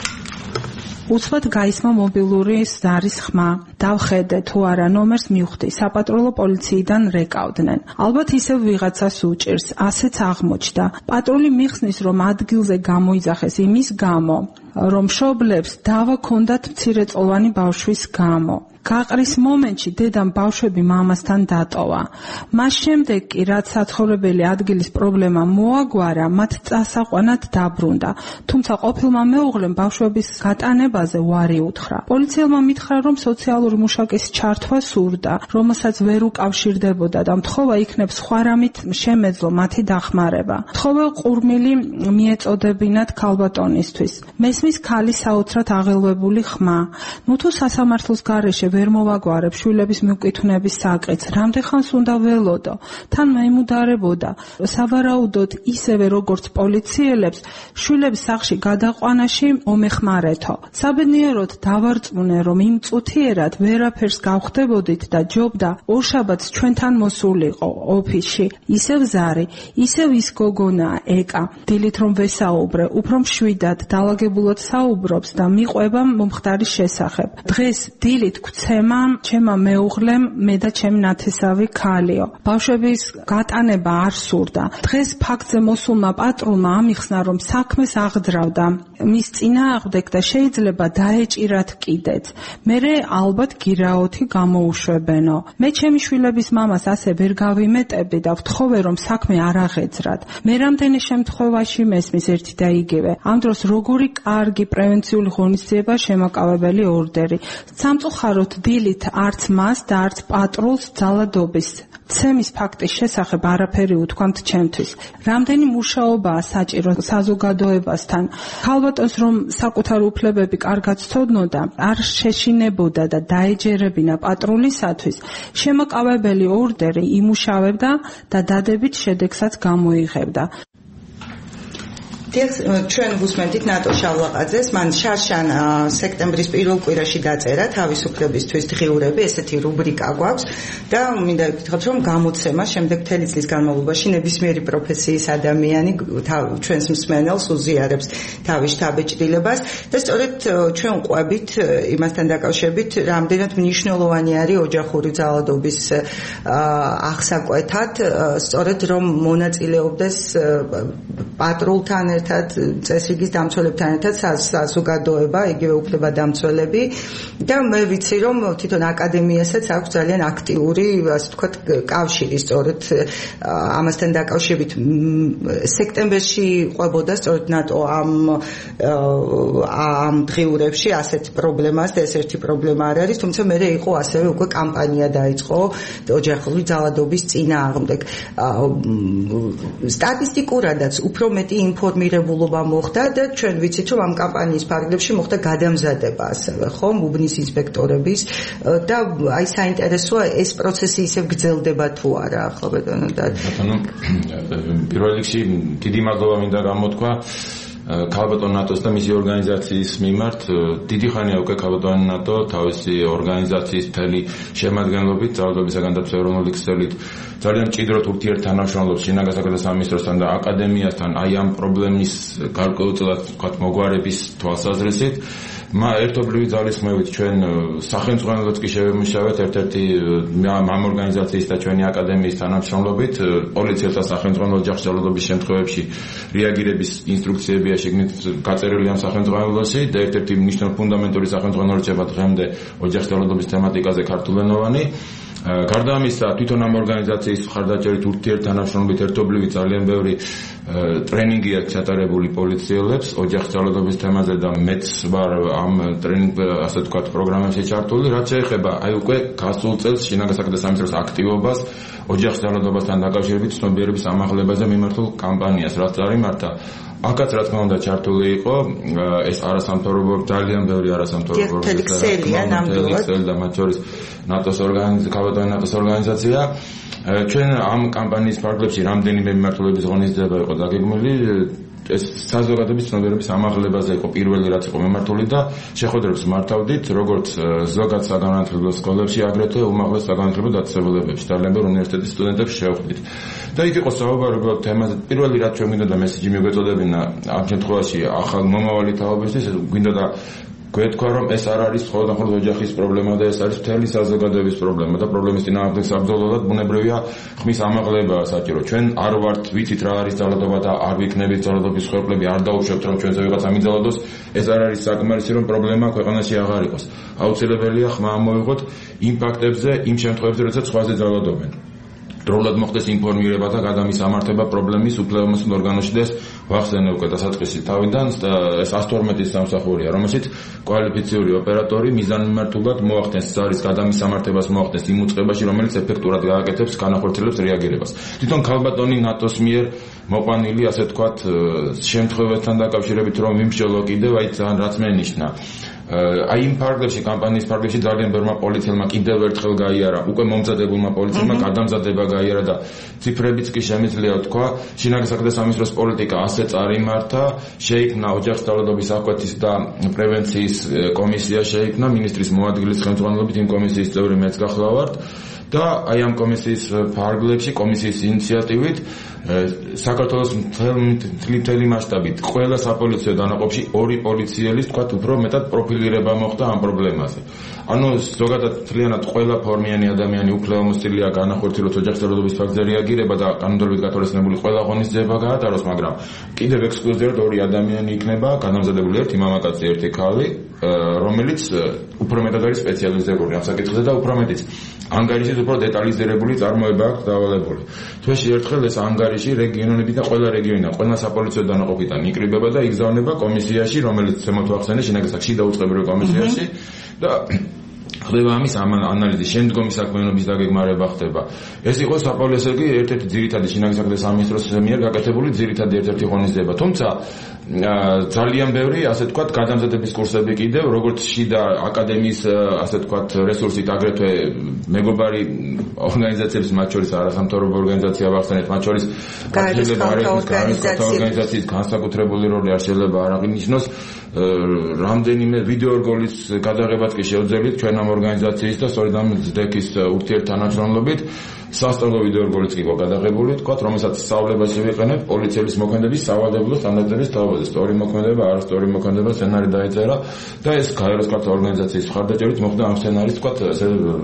უცბად გაისმა მობილური ზარის ხმა. დავხედე თუ არა ნომერს მივხვდი, საპატრულო პოლიციიდან რეკავდნენ. ალბათ ისევ ვიღაცას უჭირს, ასეც აღმოჩნდა. პატრული მიხსნის, რომ ადგილზე გამოიძახეს იმის გამო, რომ მშობლებს დავა ჰქონდათ მცირეწლოვანი ბავშვის გამო. გაყრის მომენტში დედამ ბავშვები მამასთან დატოვა. მას შემდეგ კი რაც საცხოვრებელი ადგილის პრობლემა მოაგვარა, მათ წასაყვანად დაბრუნდა. თუმცა ყოფილმა მეუღლემ ბავშვების გატანებაზე უარი უთხრა. პოლიციელმა მითხრა, რომ სოციალური მუშაკის ჩართვა სურდა, რომელსაც ვერ უკავშირდებოდა და მთხოვა იქნებ სხვა რამით შემეძლო მათი დახმარება. თხოვა ყურმილი მიეწოდებინათ ქალბატონისთვის. მესმის ქალის საოცრად აღელვებული ხმა. ნუ თუ სასამართლოს გარეშე ვერ მოვაგვარებ შვილების მიკვითვნების საკითხს, რამდენხანს უნდა ველოდო, თან მეიმუდარებოდა. სავარაუდოდ ისევე როგორც პოლიციელებს, შვილების სახლში გადაყვანაში მომეხმარეთო. საბედნიეროდ დავარწმუნე, რომ იმ წუთიერად ვერაფერს გავხდებოდით და ჯობდა ორშაბათს ჩვენთან მოსულიყო ოფისში. ისევ ზარი, ისევ ის გოგონა ეკა. დილით რომ ვესაუბრე, უფრო მშვიდად, დაალაგებულად საუბრობს და მიყვება მომხდარის შესახებ. დღეს დილით ცემა ჩემმა მეუღლემ, მე და ჩემი ნათესავი ქალიო. ბავშვების გატანება არ სურდა. დღეს ფაქტზე მოსულმა პატრულმა ამიხსნა, რომ საქმეს აღძრავდა მის წინააღმდეგ და შეიძლება დაეჭირათ კიდეც. მერე ალბათ გირაოთი გამოუშვებენო. მე ჩემი შვილების მამას ასე ვერ გავიმეტებდი და ვთხოვე, რომ საქმე არ აღეძრათ. მე რამდენი შემთხვევაში მესმის ერთი და იგივე. ამ დროს როგორი კარგი პრევენციული ღონისძიება შემაკავებელი ორდერი. სამწუხაროდ დილით არც მას და არც პატრულს ძალადობის ცემის ფაქტის შესახებ არაფერი უთქვამთ ჩემთვის. რამდენი მუშაობაა საჭირო საზოგადოებასთან. ქალბატონს რომ საკუთარი უფლებები კარგად ცოდნოდა, არ შეშინებოდა და დაეჯერებინა პატრულისათვის, შემაკავებელი ორდერი იმუშავებდა და დადებით შედეგსაც გამოიღებდა. ჩვენ ვუსმენთ ნატო შავლაყაძეს, მან შარშან სექტემბრის პირველ კვირაში დაწერა თავისუფლებისთვის დღიურები, ესეთი რუბრიკა გვაქვს და მინდა გითხრათ, რომ გამოცემა შემდეგ მთელი წლის განმავლობაში ნებისმიერი პროფესიის ადამიანი ჩვენს მსმენელს უზიარებს თავის შთაბეჭდილებას და სწორედ ჩვენ ყვებით იმასთან დაკავშირებით, რამდენად მნიშვნელოვანი არის ოჯახური ძალადობის აღსაკვეთად, სწორედ რომ მონაწილეობდეს პატრულთან ერთად, წესრიგის დამცველებთან ერთად საზოგადოება, იგივე უფლებადამცველები და მე ვიცი, რომ თვითონ აკადემიასაც აქვს ძალიან აქტიური, ასე ვთქვათ, კავშირი სწორედ ამასთან დაკავშირებით. სექტემბერში ყვებოდა სწორედ ნატო ამ დღიურებში ასეთ პრობლემას და ეს ერთი პრობლემა არ არის, თუმცა მე იყო ასევე უკვე კამპანია დაიწყო ოჯახური ძალადობის წინააღმდეგ. სტატისტიკურადაც უფრო მეტი ინფორმირებულობა მოხდა და ჩვენ ვიცით, რომ ამ კამპანიის ფარგლებში მოხდა გადამზადება ასევე, ხო, უბნის ინსპექტორების და აი საინტერესოა ეს პროცესი ისევ გრძელდება თუ არა, ახლა ბატონო და პირველ რიგში დიდი მადლობა მინდა გამოთქვა ქალბატონ ნატოს და მისი ორგანიზაციის მიმართ დიდი ხანია უკვე ქალბატონ ნატო თავისი ორგანიზაციის მთელი შემადგენლობით ძალადობისაგან დაცვის ეროვნული ქსელით ძალიან მჭიდროდ ურთიერთთანამშრომლობს შინაგან საქმეთა სამინისტროსთან და აკადემიასთან აი ამ პრობლემის გარკვეულწილად ვთქვათ მოგვარების თვალსაზრისით ერთობლივი ძალისხმევით ჩვენ სახელმწიფოებრივად კი შევემუშავეთ ერთ-ერთი ამ ორგანიზაციის და ჩვენი აკადემიის თანამშრომლობით პოლიციას და სახელმწიფო ოჯახის ძალადობის შემთხვევებში რეაგირების ინსტრუქციებია შეგნით გაწერილი ამ სახელმწიფოებში და ერთ-ერთი მნიშვნელოვანი ფუნდამენტური სახელმწიფო რჩება დღემდე ოჯახის ძალადობის თემატიკაზე ქართულენოვანი გარდა ამისა თვითონ ამ ორგანიზაციის მხარდაჭერით ურთიერთთანამშრომლობით ერთობლივი ძალიან ბევრი ტრენინგი აქვს ჩატარებული პოლიციელებს ოჯახის ძალადობის თემაზე და მეც ვარ ამ ტრენინგ ასე ვთქვათ პროგრამებში ჩართული რაც შეეხება აი უკვე გასულ წელს შინაგან საქმეთა სამინისტროს აქტივობას ოჯახის ძალადობასთან დაკავშირებით ცნობიერების ამაღლებაზე მიმართულ კამპანიას რაც წარიმართა აქაც რა თქმა უნდა ჩართული იყო ეს არასამთავრობო ძალიან ბევრი არასამთავრობო ქსელია ნამდვილად და მათ შორის ნატოს ორგანიზაცია ჩვენ ამ კამპანიის ფარგლებში რამდენიმე მიმართულების ღონისძიება იყო დაგეგმილი ეს საზოგადოების ცნობიერების ამაღლებაზე იყო პირველი რაც იყო მიმართული და შეხვედრებს მართავდით როგორც ზოგად საგანმანათლებლო სკოლებში აგრეთვე უმაღლეს საგანმანათლებლო დაწესებულებებში ძალიან ბევრი უნივერსიტეტის სტუდენტებს შევხვდით და იქ იყო საუბარი თემაზე პირველი რაც ჩვენ გვინდა და მესიჯი მიგვეწოდებინა ამ შემთხვევაში ახალ მომავალი თაობისთვის გვინდა და გვეთქვა რომ ეს არ არის მხოლოდ ოჯახის პრობლემა და ეს არის მთელი საზოგადოების პრობლემა და პრობლემის წინააღმდეგ საბრძოლოდ ბუნებრივია ხმის ამაღლებაა საჭირო ჩვენ არ ვართ ვიცით რა არის ძალადობა და არ ვიქნებით ძალადობის ხერხლები არ დაუშვებთ რომ ჩვენზე ვიღაცა მიძალადოს ეს არ არის საკმარისი რომ პრობლემა ქვეყანაში აღარ იყოს აუცილებელია ხმა ამოვიღოთ იმ ფაქტებზე იმ შემთხვევებში როდესაც სხვაზე ძალადობენ დროულად მოხდეს ინფორმირება და გადამის ამართება პრობლემის უფლებამოსილ ორგანოში და ეს ვახსენე უკვე დასაწყისი თავიდან ეს 112-ის სამსახურია რომელშიც კვალიფიციური ოპერატორი მიზანმიმართულად მოახდენს ზარის გადამის ამართებას მოახდენს იმ უწყებაში რომელიც ეფექტურად გააკეთებს განახორციელებს რეაგირებას თვითონ ქალბატონი ნატოს მიერ მოყვანილი ასე ვთქვათ შემთხვევებთან დაკავშირებით რომ ვიმსჯელო კიდევ აი ძალიან რაც მენიშნა აი იმ ფარგლებში კამპანიის ფარგლებში ძალიან ბევრმა პოლიციელმა კიდევ ერთხელ გაიარა უკვე მომზადებულმა პოლიციელმა გადამზადება გაიარა და ციფრებიც კი შემიძლია ვთქვა შინაგან საქმეთა სამინისტროს პოლიტიკა ასე წარიმართა შეიქმნა ოჯახის ძალადობის აღკვეთის და პრევენციის კომისია შეიქმნა ministris მოადგილის ხელმძღვანელობით იმ კომისიის წევრი მეც გახლავართ და აი ამ კომისიის ფარგლებში კომისიის ინიციატივით საქართველოს მთელი მასშტაბით ყველა საპოლიციო დანაყოფში ორი პოლიციელის თქვათ უფრო მეტად პროფილირება მოხდა ამ პრობლემაზე. ანუ ზოგადად მთლიანად ყველა ფორმიანი ადამიანი უფლებამოსილია განახორციელოს ოჯახის ძალადობის ფაქტზე რეაგირება და კანონმდებლობით გათვალისწინებული ყველა ღონისძიება გაატაროს, მაგრამ კიდევ ექსკლუზიურად ორი ადამიანი იქნება განამზადებული ერთი მამაკაცი, ერთი ქალი, რომელიც უფრო მეტად არის სპეციალიზებული ამ საკითხზე და უფრო მეტიც ანგარიშის უფრო დეტალიზირებული წარმოება აქვს დავალებული. თვეში ერთხელ ეს ანგარიში რეგიონები და ყველა რეგიონიდან, ყველა საპოლიციო დანაყოფიდან იკრიბება და იგზავნება კომისიაში, რომელიც ზემოთ ვახსენე შინაგან საქმეთა დაუწყებელ კომისიაში და ხდება ამის ანალიზი, შემდგომი საქმიანობის დაგეგმარება ხდება. ეს იყო საპოლიციო ერთ-ერთი ძირითადი შინაგან საქმეთა სამინისტროს მიერ გაკეთებული ძირითადი ერთ-ერთი ღონისძიება. თუმცა ძალიან ბევრი ასე ვთქვათ გადამზადების კურსები კიდევ როგორც შიდა აკადემიის ასე ვთქვათ რესურსით აგრეთვე მეგობარი ორგანიზაციების მათ შორის არასამთავრობო ორგანიზაცია ვახსენეთ მათ შორის ორგანიზაციის განსაკუთრებული როლი არ შეიძლება არ აღინიშნოს რამდენიმე ვიდეო რგოლის გადაღებაც კი შევძელით ჩვენ ამ ორგანიზაციის და სწორედ ამ ძდექის ურთიერთთანამშრომლობით სასწავლო ვიდეო რგოლიც კი გადაღებული თქვათ რომელსაც სწავლებაში ვიყენებ პოლიციის მოქმედების სავალდებულო სტანდარტების თაობაზე სწორი მოქმედება არასწორი მოქმედება სცენარი დაეწერა და ეს გაეროს ქართულ ორგანიზაციის მხარდაჭერით მოხდა ამ სცენარის თქვათ ესე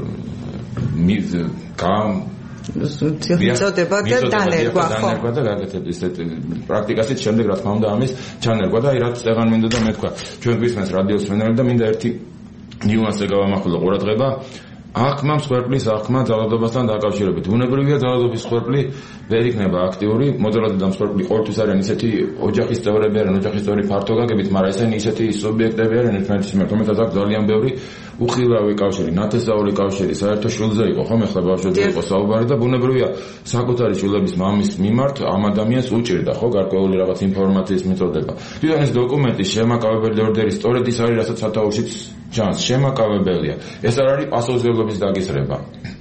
მიწოდება და დანერგვა ხო და გაკეთებს ისეთ პრაქტიკასით შემდეგ რა თქმა უნდა ამის ჩანერგვა და აი რაც წეგან მინდა და მე თქვა ჩვენ გვისმენს რადიოს მენელი და მინდა ერთი ნიუანსზე გავამახვილო ყურადღება აღქმა მსხვერპლის აღქმა ძალადობასთან დაკავშირებით. ბუნებრივია ძალადობის მსხვერპლი ვერ იქნება აქტიური, მოდელად და მსხვერპლი ყოველთვის არიან ისეთი ოჯახის წევრები არიან, ოჯახის წევრი ფართო გაგებით, მაგრამ ესენი ისეთი სუბიექტები არიან ერთმანეთის მიმართ, რომელთაც აქვს ძალიან ბევრი უხილავი კავშირი, ნათესაური კავშირი, საერთო შვილზე იყო, ხომ ახლა ბავშვებზე იყო საუბარი და ბუნებრივია საკუთარი შვილების მამის მიმართ ამ ადამიანს უჭირდა, ხო, გარკვეული რაღაც ინფორმაციის მიწოდება. თვითონ ეს დოკუმენტი შემაკავებელი ორდერი სწორედ ის არის, რასაც სათაურშიც ჩანს, შემაკავებელია. ეს არ არის პასუხისმგებლობის დაგისრება.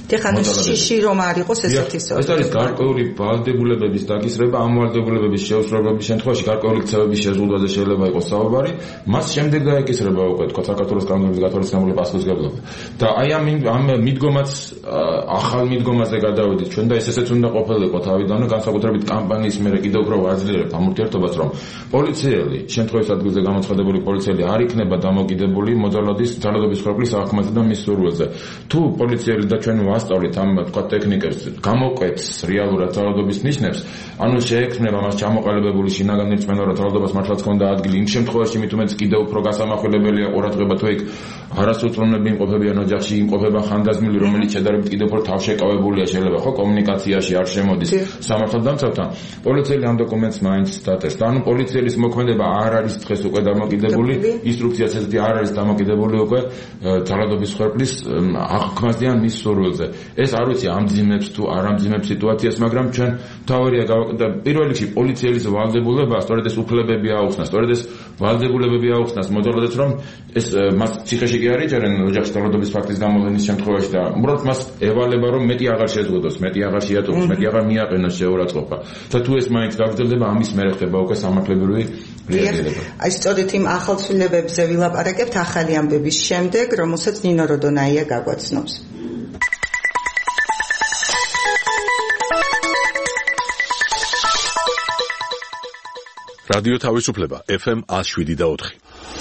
დიხან შიში რომ არ იყოს ესეთი სორი. ეს არის გარკვეული ვალდებულებების დაკისრება, ამ ვალდებულებების შეუსრულების შემთხვევაში გარკვეული ქცევების შეზღუდვაზე შეიძლება იყოს საუბარი, მას შემდეგ დაეკისრება უკვე თქვა საქართველოს კანონმდებლობის გათვალისწინებული პასუხისმგებლობა. და აი ამ მიდგომაც ახალ მიდგომაზე გადავიდით ჩვენ და ესეც უნდა ყოფილიყო თავიდანვე, განსაკუთრებით კამპანიის მერე კიდევ უფრო ვაძლიერებ ამ ურთიერთობას, რომ პოლიციელი, შემთხვევის ადგილზე გამოცხადებული პოლიციელი არ იქნება დამოკიდებული მოძალადის ძალადობის ხრობლის აღქმაზე და მის სურვილზე. თუ პოლიციელი და ჩვენ ვასწავლით ამ თქვა ტექნიკებს, გამოკვეთს რეალურად ძალადობის ნიშნებს, ანუ შეექმნება მას ჩამოყალიბებული შინაგანი რწმენა, რომ ძალადობას მართლაც ჰქონდა ადგილი, იმ შემთხვევაში მით უმეტეს კიდევ უფრო გასამახვილებელია ყურადღება, თუ იქ არასრულწლოვნები იმყოფებიან ოჯახში, იმყოფება ხანდაზმული, რომელიც შედარებით კიდევ უფრო თავშეკავებულია, შეიძლება ხო კომუნიკაციაში არ შემოდის სამართალდამცავთან. პოლიციელი ამ დოკუმენტს მაინც დატეს. და ანუ პოლიციელის მოქმედება არ არის დღეს უკვე დამოკიდებული, ინსტრუქციაც ესეთი არ არის დამოკიდებული უკვე ძალადობის ხვერპლის აღქმაზე ან მის სურვილზე. ეს არ ვიცი ამძიმებს თუ არ ამძიმებს სიტუაციას, მაგრამ ჩვენ თავარია პირველ რიგში პოლიციელის ვალდებულება, სწორედ ეს უფლებები აუხსნა, სწორედ ეს ვალდებულებები აუხსნას მოძალადებს, რომ ეს მას ციხეში კი არ იჭერენ ოჯახში ძალადობის ფაქტის გამოვლენის შემთხვევაში და უბრალოდ მას ევალება, რომ მეტი აღარ შეზღუდოს, მეტი აღარ შეატოვოს, მეტი აღარ მიაყენოს შეურაცხყოფა. და თუ ეს მაინც გაგრძელდება, ამის მერე ხდება უკვე სამართლებრივი რეაგირება. აი სწორედ იმ ახალ ცვლილებებზე ვილაპარაკებთ ახალი ამბების შემდეგ, რომელსაც ნინო როდონაია გაგვაცნობს. რადიო თავისუფლება FM 107.4.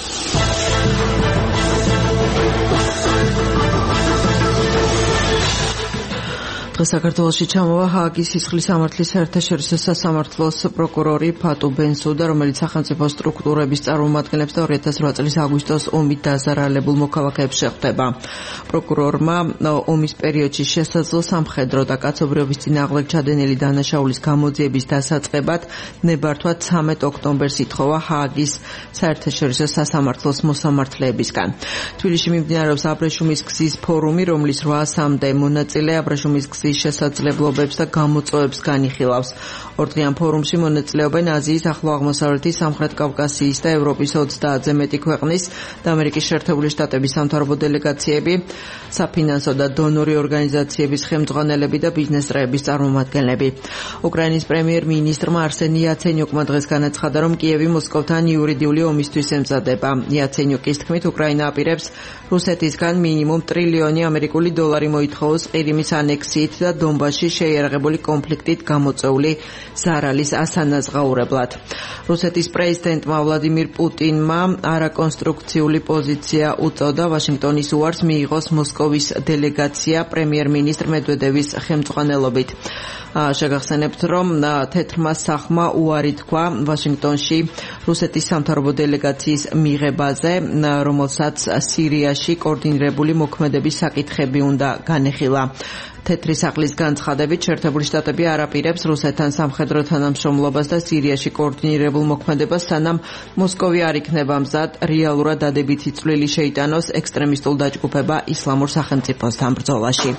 საქართველოში ჩამოვა ჰააგის სისხლის სამართლის საერთაშორისო სასამართლოს პროკურორი ფატუ ბენსუდა, რომელიც სახელმწიფო სტრუქტურების წარმომადგენლებს და 2008 წლის აგვისტოს ომით დაზარალებულ მოქალაქეებს შეხვდება. პროკურორმა ომის პერიოდში შესაძლო სამხედრო და კაცობრიობის წინააღმდეგ ჩადენილი დანაშაულის გამოძიების დასაწყებად ნებართვა 13 ოქტომბერს ითხოვა ჰააგის საერთაშორისო სასამართლოს მოსამართლეებისგან. თბილისში მიმდინარეობს აბრეშუმის გზის ფორუმი, რომლის 800-მდე მონაწილე აბრეშუმის გზის შესაძლებლობებს და გამოწვევებს განიხილავს. ორდღიან ფორუმში მონაწილეობენ აზიის, ახლო აღმოსავლეთის, სამხრეთ კავკასიის და ევროპის 30-ზე მეტი ქვეყნის და ამერიკის შეერთებული შტატების სამთავრობო დელეგაციები, საფინანსო და დონორი ორგანიზაციების ხელმძღვანელები და ბიზნესრეების წარმომადგენლები. უკრაინის პრემიერ-მინისტრმა არსენი იაცენიუკმა დღეს განაცხადა, რომ კიევი მოსკოვთან იურიდიული ომისთვის ემზადება. იაცენიუკის თქმით, უკრაინა აპირებს რუსეთისგან მინიმუმ $1 ტრილიონი მოითხოვოს ყირიმის ანექსიით და დონბასში შეიარაღებული კონფლიქტით გამოწვეული ზარალის ასანაზღაურებლად. რუსეთის პრეზიდენტმა ვლადიმირ პუტინმა არაკონსტრუქციული პოზიცია უწოდა, ვაშინგტონის უარს მიიღოს მოსკოვის დელეგაცია პრემიერ-მინისტრ მედვედევის ხელმძღვანელობით. შეგახსენებთ, რომ თეთრმა სახმა უარი თქვა ვაშინგტონში რუსეთის სამთავრობო დელეგაციის მიღებაზე, რომელსაც სირიაში კოორდინირებული მოქმედების საკითხები უნდა განეხილა. თეთრი სახლის განცხადებით, შეერთებული შტატები არ აპირებს რუსეთთან სამხედრო თანამშრომლობას და სირიაში კოორდინირებულ მოქმედებას, სანამ მოსკოვი არ იქნება მზად რეალურად დადებითი წვლილი შეიტანოს ექსტრემისტულ დაჯგუფება ისლამურ სახელმწიფოსთან ბრძოლაში.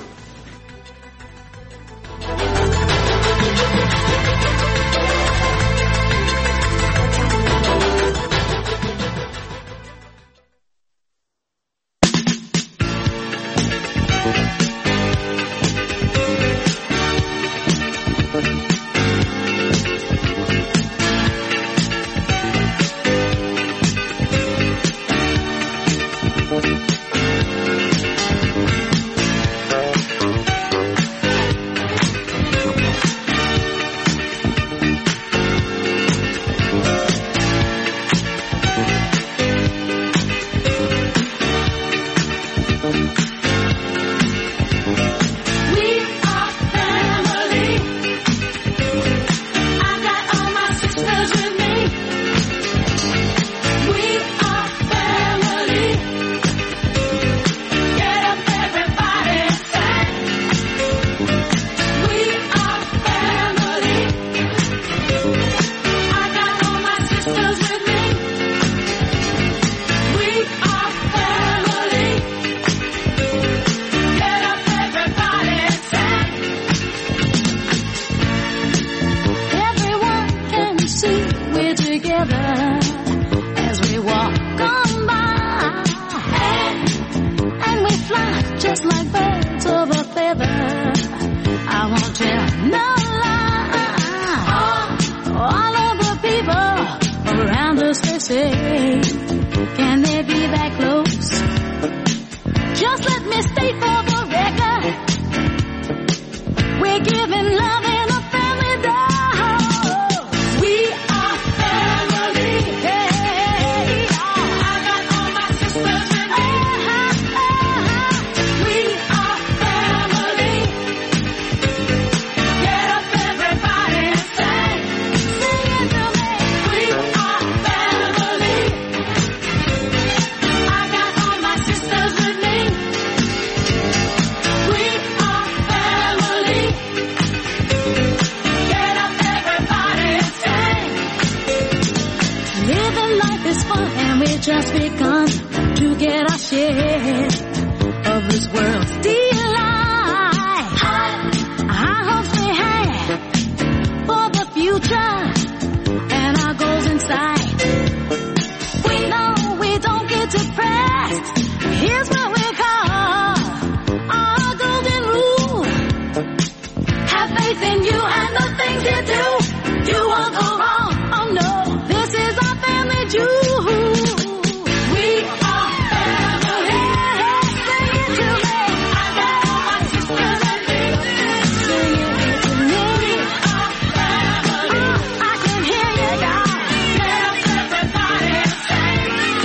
just begun to get our share of this world's delight. High hopes we had for the future and our goals in sight. We know we don't get depressed. Here's what we call our golden rule. Have faith in you and the things you do. You won't go wrong. Oh no, this is our family jewel. We are family. Sing it to me. I got all my sisters and me. Sing it to me. We are family. I can hear you, God. Let us everybody sing.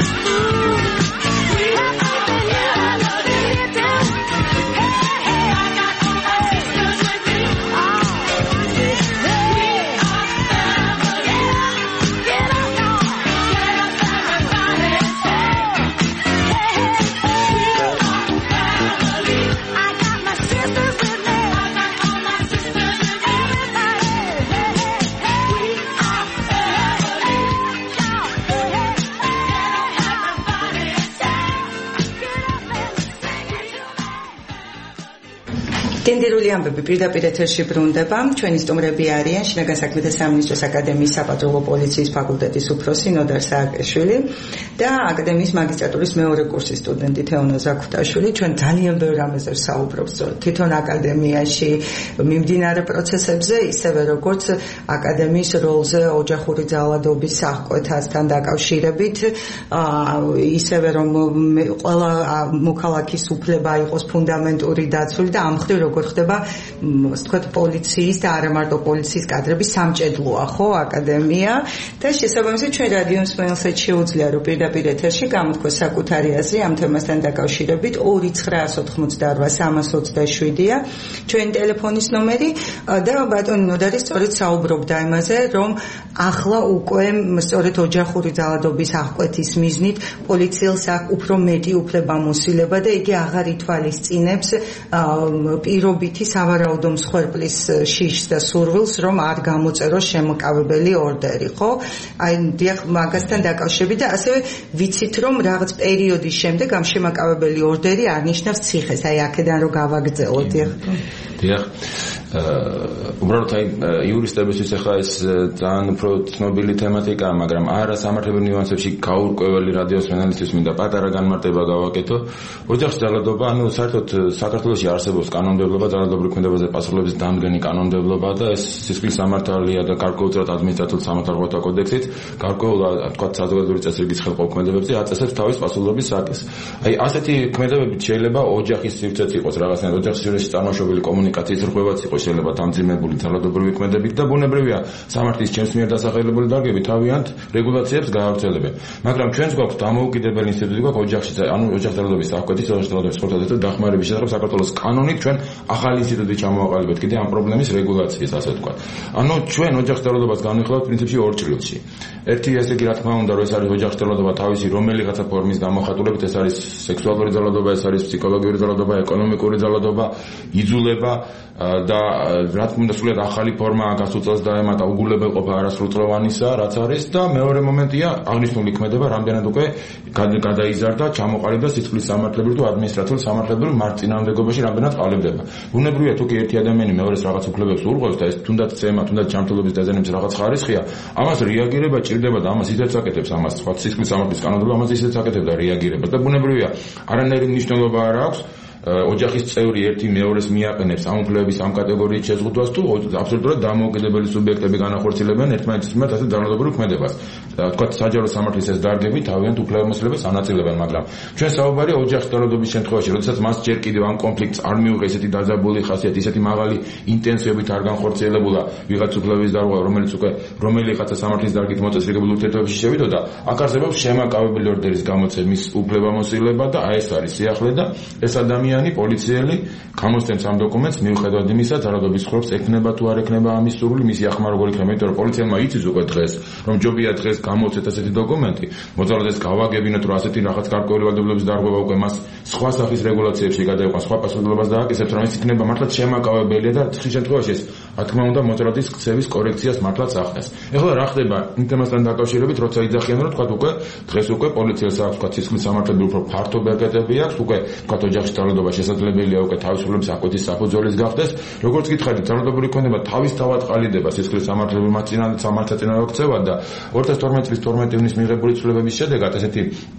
We are family. I know that you do. Hey, hey, I got all my sisters with me. გენდერული ამბები პირდაპირ ეთერში ბრუნდება. ჩვენი სტუმრები არიან შინაგან საქმეთა სამინისტროს აკადემიის საპატრულო პოლიციის ფაკულტეტის უფროსი ნოდარ სააკაშვილი და აკადემიის მაგისტრატურის მეორე კურსის სტუდენტი თეონა ზაქუთაშვილი. ჩვენ ძალიან ბევრ რამეზე საუბრობთ თვითონ აკადემიაში მიმდინარე პროცესებზე, ისევე როგორც აკადემიის როლზე ოჯახური ძალადობის აღკვეთასთან დაკავშირებით, ისევე რომ ყველა მოქალაქის უფლება იყოს ფუნდამენტური დაცული და ამ ხრივ როგორ ხდება, ასე ვთქვათ, პოლიციის და არა მარტო პოლიციის კადრების სამჭედლოა, ხო, აკადემია და შესაბამისად ჩვენ რადიო მსმენელსაც შეუძლია რომ პირდაპირ ეთერში გამოთქვას საკუთარი აზრი ამ თემასთან დაკავშირებით 298-327-ია ჩვენი ტელეფონის ნომერი და ბატონი ნოდარი სწორედ საუბრობდა იმაზე, რომ ახლა უკვე სწორედ ოჯახური ძალადობის აღკვეთის მიზნით პოლიციელს აქვს უფრო მეტი უფლებამოსილება და იგი აღარ ითვალისწინებს პირობითი სავარაუდო მსხვერპლის შიშს და სურვილს, რომ არ გამოწეროს შემოკავებელი ორდერი, ხო? აი, დიახ, მაგასთან დაკავშირებით და ასევე ვიცით, რომ რაღაც პერიოდის შემდეგ ამ შემოკავებელი ორდერი არ ნიშნავს ციხეს, აი აქედან რომ გავაგრძელოთ, დიახ. დიახ. უბრალოდ აი იურისტებისთვის ახლა ეს ძალიან უფრო ცნობილი თემატიკაა, მაგრამ არა სამართლებრივ ნიუანსებში გაურკვეველი რადიოსმენელისთვის მინდა პატარა განმარტება გავაკეთო. ოჯახის ძალადობა, ანუ საერთოდ საქართველოში არსებობს კანონმდებლობა ძალადობრივ ქმედებაზე პასუხისმგებლობის დამდგენი კანონმდებლობა და ეს სისხლის სამართალია და გარკვეულწილად ადმინისტრაციულ სამართალდამცავთა კოდექსით გარკვეულად თქვა საზოგადოებრივი წესრიგის ხელყოფქმედებებზე აწესებს თავის პასუხისმგებლობის საკითხს. აი ასეთი ქმედებებით შეიძლება ოჯახის სივრცეც იყოს რაღაცნაირად, ოჯახის სივრცეში წარმოშობილი კომუნიკაციის რღვევაც იყოს შეიძლება დამძიმებული ძალადობრივი ქმედებით და ბუნებრივია სამართლის ჩემს მიერ დასახელებული დარგები თავიანთ რეგულაციებს გაავრცელებენ. მაგრამ ჩვენს გვაქვს დამოუკიდებელი ინსტიტუტი, გვაქვს ოჯახში, ანუ ოჯახის ძალადობის აღკვეთის, ოჯახის ძალადობის ხორცთა დახმარების შესახებ საქართველოს კანონით ჩვენ ახალი ინსტიტუტი ჩამოვაყალიბეთ კიდე ამ პრობლემის რეგულაციის, ასე ვთქვათ. ანუ ჩვენ ოჯახის ძალადობას განვიხილავთ პრინციპში ორ ჭრილში. ერთი ესე იგი რა თქმა უნდა, რომ ეს არის ოჯახის ძალადობა თავისი რომელიღაცა ფორმის გამოხატულებით, ეს არის სექსუალური ძალადობა, ეს არის ფსიქოლოგიური ძალადობა, ეკონომიკური ძალადობა, იძულება და რა თქმა უნდა სულად ახალი ფორმა გასუწევს დაემატა უგულებელყოფა არასრულწლოვანისა, რაც არის და მეორე მომენტია აღნიშნული ქმედება რამდენად უკვე გადაიზარდა, ჩამოყალიბდა სისხლის სამართლებრივ თუ ადმინისტრაციულ სამართლებრივ მართლწინააღმდეგობაში რამდენად ყალიბდება. ბუნებრივია თუ კი ერთი ადამიანი მეორეს რაღაც უფლებებს ურღვევს და ეს თუნდაც ცემა, თუნდაც ჯანმრთელობის დაზიანების რაღაც ხარისხია, ამას რეაგირება ჭირდება და ამას ისეც აკეთებს, ამას სხვა სისხლის სამართლის კანონმდებლობა ამას ისეც აკეთებს და რეაგირება და ბუნებრივია არანაირი მნიშვნელობა არ აქვს ოჯახის წევრი ერთი მეორეს მიაყენებს ამ უფლებების ამ კატეგორიის შეზღუდვას თუ აბსოლუტურად დამოუკიდებელი სუბიექტები განახორციელებენ ერთმანეთის მიმართ ასე ძალადობრივ ქმედებას. თქვა საჯარო სამართლის ეს დარგები თავიანთ უფლებამოსილებას ანაწილებენ, მაგრამ ჩვენ საუბარი ოჯახის ძალადობის შემთხვევაში, როდესაც მას ჯერ კიდევ ამ კონფლიქტს არ მიუღია ესეთი დაძაბული ხასიათი, ესეთი მაღალი ინტენსივობით არ განხორციელებულა ვიღაც უფლებების დარღვევა, რომელიც უკვე რომელიღაცა სამართლის დარგით მოწესრიგებულ ურთიერთობებში შევიდოდა, აქ არსებობს შემაკავებელი ორდერის გამოცემის უფლებამოსილება და აი ეს არის სიახლე და ეს ადამიანი პოლიციელი გამოსცემს ამ დოკუმენტს მიუხედავად იმისა, ძალადობის ხორცს ექნება თუ არ ექნება ამის სურვილი, მისი ახმა როგორ იქნება, იმიტომ რომ პოლიციელმა იცის უკვე დღეს, რომ ჯობია დღეს გამოცეთ ასეთი დოკუმენტი, მოძალადეს გავაგებინოთ, რომ ასეთი რაღაც გარკვეული ვალდებულების დარღვევა უკვე მას სხვა სახის რეგულაციებში გადაიყვანს, სხვა პასუხისმგებლობას დააკისებს, რომ ეს იქნება მართლაც შემაკავებელია და ხშირ შემთხვევაში ეს რა თქმა უნდა მოძრაობის ქცევის კორექციას მართლაც ახდენს. ეხლა რა ხდება იმ თემასთან დაკავშირებით, როცა იძახიან რომ თქვა უკვე დღეს უკვე პოლიციას აქვს თქვა სისხლის სამართლები უფრო ფართო ბერკეტები აქვს, უკვე თქვა ოჯახში ძალადობა შესაძლებელია უკვე თავისუფლების აკვეთის საფუძვლის გახდეს. როგორც გითხარით, ძალადობრივი ქონება თავისთავად ყალიბდება სისხლის სამართლებრივ სამართლებრივ ქცევად და 2012 წლის 12 ივნის მიღებული ცვლილებების შედეგად ესეთი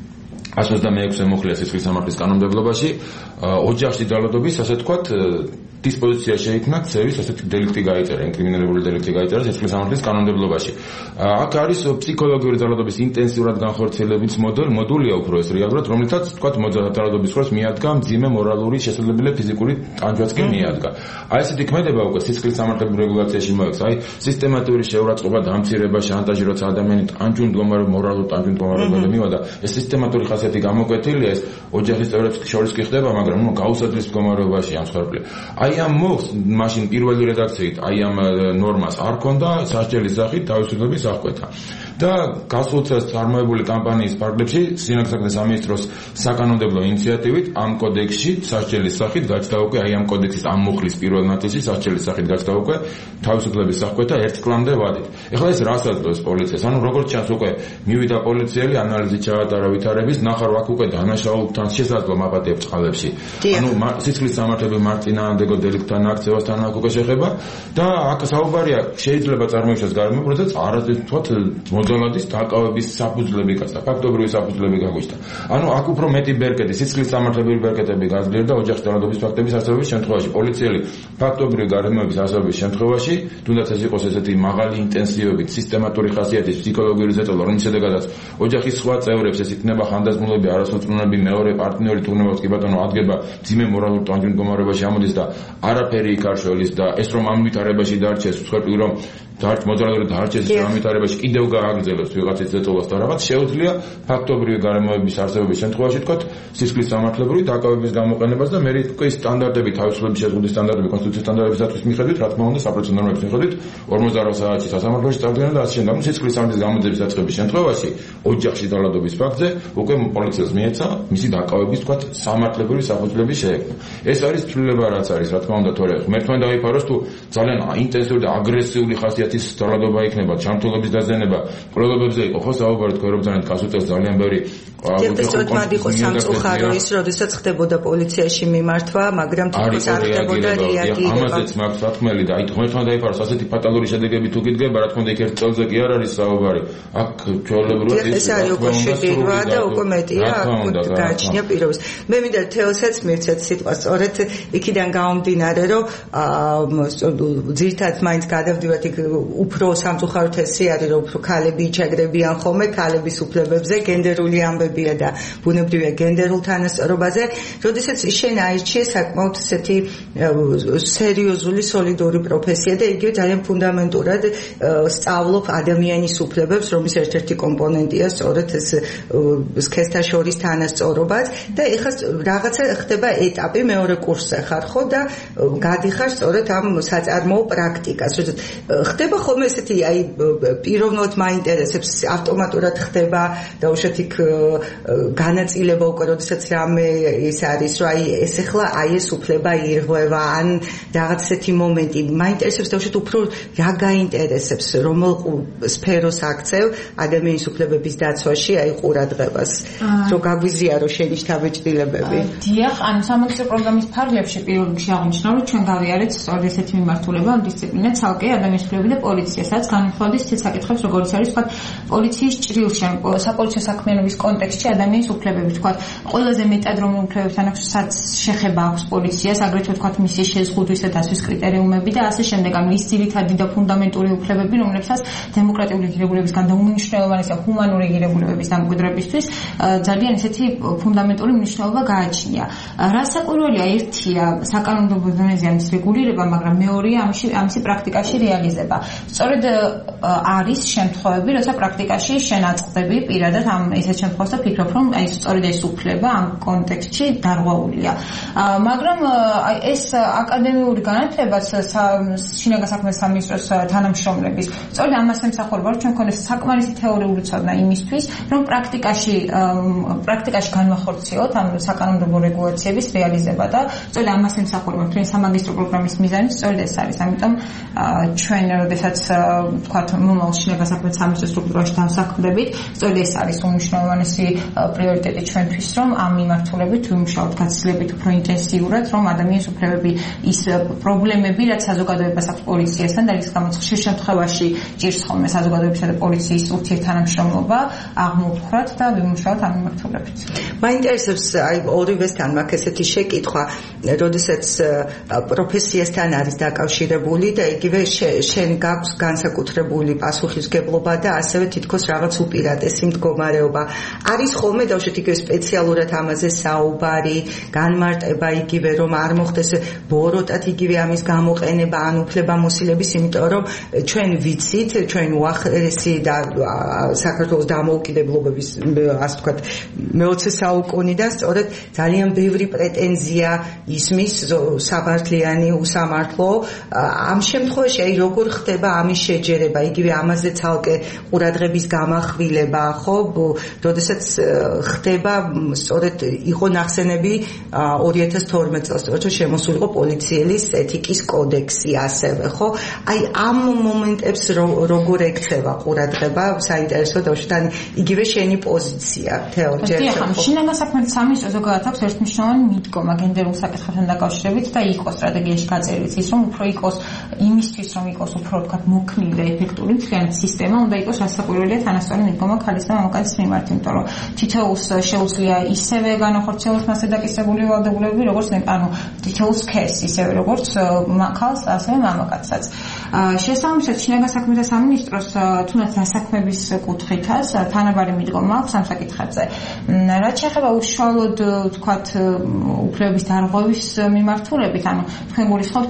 126 მოხლია სისხლის სამართლის კანონმდებლობაში ოჯახში ძალადობის ასე თქვათ დისპოზიცია შეიქმნა ქცევის ასეთი დელიქტი გაიწერა, ინკრიმინირებული დელიქტი გაიწერა სისხლის სამართლის კანონმდებლობაში. აქ არის ფსიქოლოგიური ძალადობის ინტენსიურად განხორციელების მოდულია უფრო ეს რეალურად, რომლითაც თქვათ ძალადობის დროს მიადგა მძიმე მორალური შესაძლებელი ფიზიკური ტანჯვაც კი მიადგა. აი ესეთი ქმედება უკვე სისხლის სამართლებრივ რეგულაციაში მოექს, აი სისტემატიური შეურაცხყოფა, დამცირება, შანტაჟი, როცა ადამიანი ტანჯვ მდგომარეობა, მორალურ ტანჯვ მდგომარეობაზე მივიდა, ეს სისტემატური ხასიათი გამოკვეთილია, ეს ოჯახის წევრებს შორის კი ხდება, მაგრამ გაუსაძლის მდგომარეობაში ამ მსხვერპლი. აი ამ მოხს მაშინ პირველი რედაქციით აი ამ ნორმას არ ქონდა სასჯელის სახით თავისუფლების აღკვეთა. და გასულ წელს წარმოებული კამპანიის ფარგლებში სინაგზათა სამინისტროს საკანონმდებლო ინიციატივით ამ კოდექსში სასჯელის სახით გაჩნდა უკვე აი ამ კოდექსის ამ მუხლის პირველ ნაწილში სასჯელის სახით გაჩნდა უკვე თავისუფლების აღკვეთა 1 წლამდე ვადით. ეხლა ეს რას აძლევს პოლიციას? ანუ როგორც ჩანს უკვე მივიდა პოლიციელი ანალიზით ჩაატარა ვითარების, ნახა რომ აქ უკვე დანაშაულთან შესაძლო მაპატიებს წყალებში. ანუ სისხლის სამართლებრივ მარტინაამდეგო დელიქტთან აქცევასთან აქ უკვე შეხება და აქ საუბარია შეიძლება წარმოიშვას გარემო, როდესაც არასდროს მოძალადის დაკავების საფუძვლები გასა, ფაქტობრივი საფუძვლები გაგვიშთა. ანუ აქ უფრო მეტი ბერკეტი, სისხლის სამართლებრივი ბერკეტები გაძლიერდა ოჯახში ძალადობის ფაქტების არსებობის შემთხვევაში. პოლიციელი ფაქტობრივი გარემოების არსებობის შემთხვევაში, თუნდაც ეს იყოს ესეთი მაღალი ინტენსივობით, სისტემატური ხასიათის ფსიქოლოგიური ზეწოლა, რომლის შედეგადაც ოჯახის სხვა წევრებს ეს იქნება ხანდაზმულები, არასრულწლოვნები, მეორე პარტნიორი თუნდაც კი ბატონო ადგება ძიმე მორალურ ტანჯვ მდგომარეობაში ამოდის და არაფერი იქ არ შველის და ეს რომ ამ ვითარებაში დარჩეს, მსხვერპლი რომ მოძრაობრივად დარჩეს ამ ვითარებაში კიდევ გააგრძელოს ვიღაცის ზეწოლას და რაღაც შეუძლია ფაქტობრივი გარემოების არსებობის შემთხვევაში თქვათ სისხლის სამართლებრივი დაკავების გამოყენებას და მე უკვე სტანდარტები თავისუფლების შეზღუდვის სტანდარტები კონსტიტუციის სტანდარტების დაცვის მიხედვით რა თქმა უნდა საპროცესო ნორმების მიხედვით 48 საათში სასამართლოში წარდგენა და ასე შემდეგ სისხლის სამართლის გამოძიების დაწყების შემთხვევაში ოჯახში ძალადობის ფაქტზე უკვე პოლიციას მიეცა მისი დაკავების თქვათ სამართლებრივი საფუძვლების შეექმნა. ეს არის ცვლილება რაც არის რა თქმა უნდა თორე ღმერთმა დაიფაროს თუ ძალიან ინტენსიური და აგრესიული ხასიათის ძალადობა იქნება ჩამთულობის დაზიანება პრობლემებზე იყო ხო საუბარი თქვენ რომ ძალიან გასუწევს ძალიან ბევრი უჯრედმად იყო სამწუხარო ის როდესაც ხდებოდა პოლიციაში მიმართვა მაგრამ თვითონ არ ხდებოდა რეაგირება ამაზეც მაქვს სათქმელი და აი ღმერთმა დაიფაროს ასეთი ფატალური შედეგები თუ გიდგება რა თქმა უნდა იქ ერთ წელზე კი არ არის საუბარი აქ ჩვეულებრივად ეს არის უკვე შედეგვა და უკვე მეტია აქ გააჩნია პირობის მე მინდა თეოსაც მივცეთ სიტყვა სწორედ იქიდან გამომდინარე რომ ძირითადად მაინც გადავდივართ იქ უფრო სამწუხაროდ ესე არის რომ უფრო ქალები იჩაგრებიან ხოლმე ქალების უფლებებზე გენდერული ამბებია და ბუნებრივია გენდერულ თანასწორობაზე როდესაც შენ აირჩიე საკმაოდ ესეთი სერიოზული სოლიდური პროფესია და იგივე ძალიან ფუნდამენტურად სწავლობ ადამიანის უფლებებს რომლის ერთ-ერთი კომპონენტია სწორედ ეს სქესთა შორის თანასწორობაც და ეხლა რაღაცა ხდება ეტაპი მეორე კურსზე ხარ ხო და გადიხარ სწორედ ამ საწარმოო პრაქტიკას როდესაც ხდება ხოლმე ესეთი აი პიროვნულად მაინტერესებს ავტომატურად ხდება და უშოთ იქ განაწილება უკვე როდესაც რამე ის არის რომ აი ეს ახლა აი ეს უფლება ირღვევა ან რაღაც ესეთი მომენტი მაინტერესებს და უშოთ უფრო რა გაინტერესებს რომელ სფეროს აქცევ ადამიანის უფლებების დაცვაში აი ყურადღებას რომ გაგვიზიარო შენი შთაბეჭდილებები დიახ ანუ სამაგისტრო პროგრამის ფარგლებში პირველ რიგში აღნიშნა რომ ჩვენ გავიარეთ სწორედ ესეთი მიმართულება დისციპლინა ცალკე ადამიანის უფლებები და პოლიციასაც განვიხილოთ ისეთ საკითხებს როგორც არის თქვა პოლიციის ჭრილში საპოლიციო საქმიანობის კონტექსტში ადამიანის უფლებები თქვა ყველაზე მეტად რომ უფლებებთან აქვს შეხება აქვს პოლიციას აგრეთვე თქვა მისი შეზღუდვის და დაცვის კრიტერიუმები და ასე შემდეგ ანუ ის ძირითადი და ფუნდამენტური უფლებები რომლებსაც დემოკრატიული ღირებულებისგან და უმნიშვნელოვანესია ჰუმანური ღირებულებების დამკვიდრებისთვის ძალიან ესეთი ფუნდამენტური მნიშვნელობა გააჩნია რასაკვირველია ერთია საკანონმდებლო დონეზე ამის რეგულირება მაგრამ მეორეა ამისი პრაქტიკაში რეალიზება სწორედ არის შემთხვევები, როცა პრაქტიკაში შენ აწყდები პირადად ამ ესეთ შემთხვევას და ფიქრობ, რომ აი სწორედ ეს უფლება ამ კონტექსტში დარღვეულია. მაგრამ აი ეს აკადემიური განათლებაც შინაგან საქმეთა სამინისტროს თანამშრომლების სწორედ ამას ემსახურება, რომ ჩვენ გქონდეს საკმარისი თეორიული ცოდნა იმისთვის, რომ პრაქტიკაში განვახორციელოთ ამ საკანონმდებლო რეგულაციების რეალიზება და სწორედ ამას ემსახურება თქვენი სამაგისტრო პროგრამის მიზანი სწორედ ეს არის. ამიტომ ჩვენ როდესაც ვთქვათ მომავალ შინაგან საქმეთა სამინისტროს სტრუქტურაში დავსაქმდებით, სწორედ ეს არის უმნიშვნელოვანესი პრიორიტეტი ჩვენთვის, რომ ამ მიმართულებით ვიმუშაოთ გაცილებით უფრო ინტენსიურად, რომ ადამიანის უფლებები ის პრობლემები, რაც საზოგადოებას აქვს პოლიციასთან და რის გამოც ხშირ შემთხვევაში ჭირს ხოლმე საზოგადოებისა და პოლიციის ურთიერთთანამშრომლობა, აღმოვთხრათ და ვიმუშაოთ ამ მიმართულებით. მაინტერესებს აი ორივესთან მაქვს ესეთი შეკითხვა, როდესაც პროფესიასთან არის დაკავშირებული და იგივე შენ გაქვს განსაკუთრებული პასუხისმგებლობა და ასევე თითქოს რაღაც უპირატესი მდგომარეობა. არის ხოლმე დავშეთ იგივე სპეციალურად ამაზე საუბარი, განმარტება იგივე რომ არ მოხდეს ბოროტად იგივე ამის გამოყენება ან უფლებამოსილების, იმიტომ რომ ჩვენ ვიცით, ჩვენ უახლესი და საქართველოს დამოუკიდებლობის ასე ვთქვათ მე-20 საუკუნიდან სწორედ ძალიან ბევრი პრეტენზია ისმის საბართლიანი უსამართლო. ამ შემთხვევაში აი როგორ ხდება ამის შეჯერება, იგივე ამაზე ცალკე ყურადღების გამახვილება, ხო? როდესაც ხდება სწორედ იყო ნახსენები 2012 წელს, როცა შემოსულიყო პოლიციელის ეთიკის კოდექსი ასევე, ხო? აი ამ მომენტებს როგორ ექცევა ყურადღება, საინტერესო დავშთან იგივე შენი პოზიცია თეორიულად. შინაგან საქმეთა სამინისტროს ზოგადად აქვს ერთმნიშვნელოვანი მიდგომა გენდერულ საკითხებთან დაკავშირებით და იყო სტრატეგიაში გაწერილი ის, რომ უფრო იყოს იმისთვის, რომ იყოს უფრო ვთქვათ მოქნილი და ეფექტური მთლიანი სისტემა, უნდა იყოს რასაკვირველია თანასწორი მიდგომა ქალის და მამაკაცის მიმართ, იმიტომ რომ თითოეულს შეუძლია ისევე განახორციელოს მასზე დაკისრებული ვალდებულებები, როგორც თითოეულ სქესს, ისევე როგორც ქალს, ასევე მამაკაცსაც. შესაბამისად, შინაგან საქმეთა სამინისტროს თუნდაც დასაქმების კუთხითაც თანაბარი მიდგომა აქვს ამ საკითხებზე. რაც შეეხება უშუალოდ ვთქვათ უფლებების დარღვევის მიმართულებით, თქვენ გულისხმობთ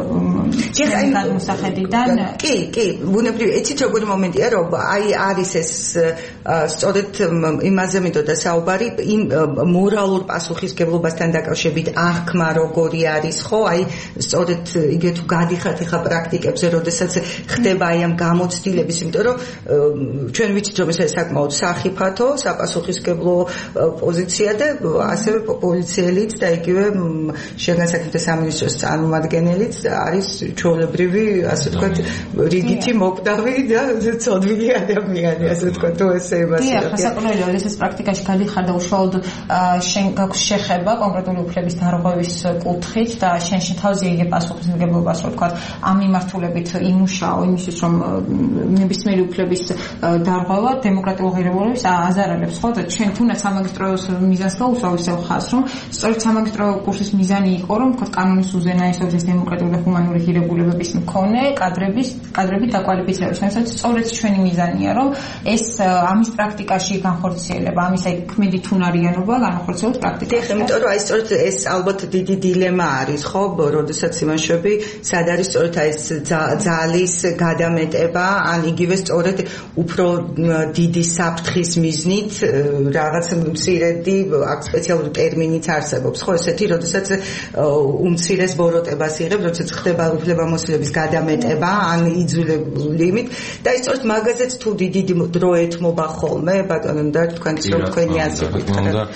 გადმოსახედიდან? კი, ბუნებრივი, იცით როგორი მომენტია, რომ აი არის ეს სწორედ იმაზე მინდოდა საუბარი, იმ მორალურ პასუხისმგებლობასთან დაკავშირებით აღქმა როგორი არის, ხო? აი სწორედ იგივე თუ გადიხართ ახლა პრაქტიკებზე, როდესაც ხდება აი ამ გამოცდილების, იმიტომ რომ ჩვენ ვიცით, რომ ეს საკმაოდ სახიფათო, საპასუხისმგებლო პოზიცია და ასევე პოლიციელიც და იგივე შინაგან საქმეთა სამინისტროს წარმომადგენელიც არის ჩვეულებრივი, ასე ვთქვათ, რიგითი მოკდავი და ცოდვილი ადამიანი, ასე ვთქვათ, თუ ესე იმას. დიახ, საკუთრებულად როდესაც პრაქტიკაში გადიხარ და უშუალოდ შენ გაქვს შეხება კონკრეტული უფლების დარღვევის კუთხით და შენ თავზე იგებ პასუხისმგებლობას, რომ ვთქვათ, ამ მიმართულებით იმუშაო იმისთვის, რომ ნებისმიერი უფლების დარღვევა დემოკრატიულ ღირებულებებს აზარალებს, ხო? და ჩვენ თუნდაც სამაგისტრო მიზანს გაუსვავისელ ხაზს, რომ სწორედ სამაგისტრო კურსის მიზანი იყო, რომ ვთქვათ, კანონის უზენაესობის დემოკრატიული და ჰუმანური ღირებულებების მქონე კადრების დაკვალიფიცირება. სწორედ ჩვენი მიზანია, რომ ეს ამის პრაქტიკაში განხორციელება, ამის აი ქმედი თუნარიანობა განხორციელოთ პრაქტიკაში. იმიტომ რომ აი სწორედ ეს ალბათ დიდი დილემა არის, ხო? როდესაც იმაშვები, სად არის სწორედ აი ეს ძალის გადამეტება, ან იგივე სწორედ უფრო დიდი საფრთხის მიზნით რაღაც მცირედი აქ სპეციალური ტერმინიც არსებობს, ხო? ესეთი, როდესაც უმცირეს ბოროტებას იღებ, როდესაც ხდება უფლებამოსილების გადამეტება, ან იძულებული იმით და ის სწორედ მაგაზეც თუ დიდი დრო ეთმობა ხოლმე, ბატონო და თქვენს რომ თქვენი აზრით.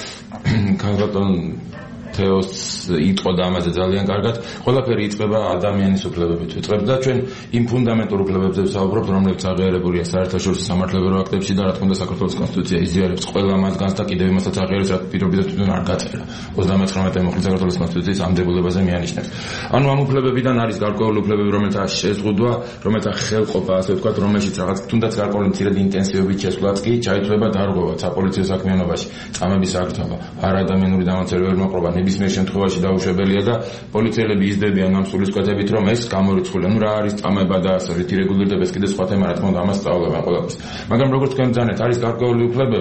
ბატონ თეოს იტყვა და ამაზე ძალიან კარგად, ყველაფერი იწყება ადამიანის უფლებებით. ვიწყებთ და ჩვენ იმ ფუნდამენტურ უფლებებზე ვსაუბრობთ, რომლებიც აღიარებულია საერთაშორისო სამართლებრივ აქტებში და რა თქმა უნდა საქართველოს კონსტიტუცია იზიარებს ყველა მათგანს და კიდევ იმასაც აღიარებს, რაც პირობითად თვითონ არ გაწერა. 39 მეხუთე საქართველოს კონსტიტუციის ამ დებულებაზე მიანიშნებს. ანუ ამ უფლებებიდან არის გარკვეული უფლებები, რომელთა შეზღუდვა, რომელთა ხელყოფა, ასე ვთქვათ, რომელშიც რაღაც თუნდაც გარკვეული მცირედი ინტენსივობით შესვლაც კი ჩაითვლება დარღვევა საპოლიციო საქმიანობაში, წამების აკრთობა, არადამიანური დამამცირებელი მოყრობა ნებისმიერ შემთხვევაში დაუშვებელია და პოლიციელები იზრდებიან ამ სულისკვეთებით, რომ ეს გამორიცხულია. რა არის წამება და ასე რითი რეგულირდება, ეს კიდე სხვა თემა, რა თქმა უნდა, ამას სწავლებენ ყველაფერს. მაგრამ როგორც თქვენ ბრძანეთ, არის გარკვეული უფლებები,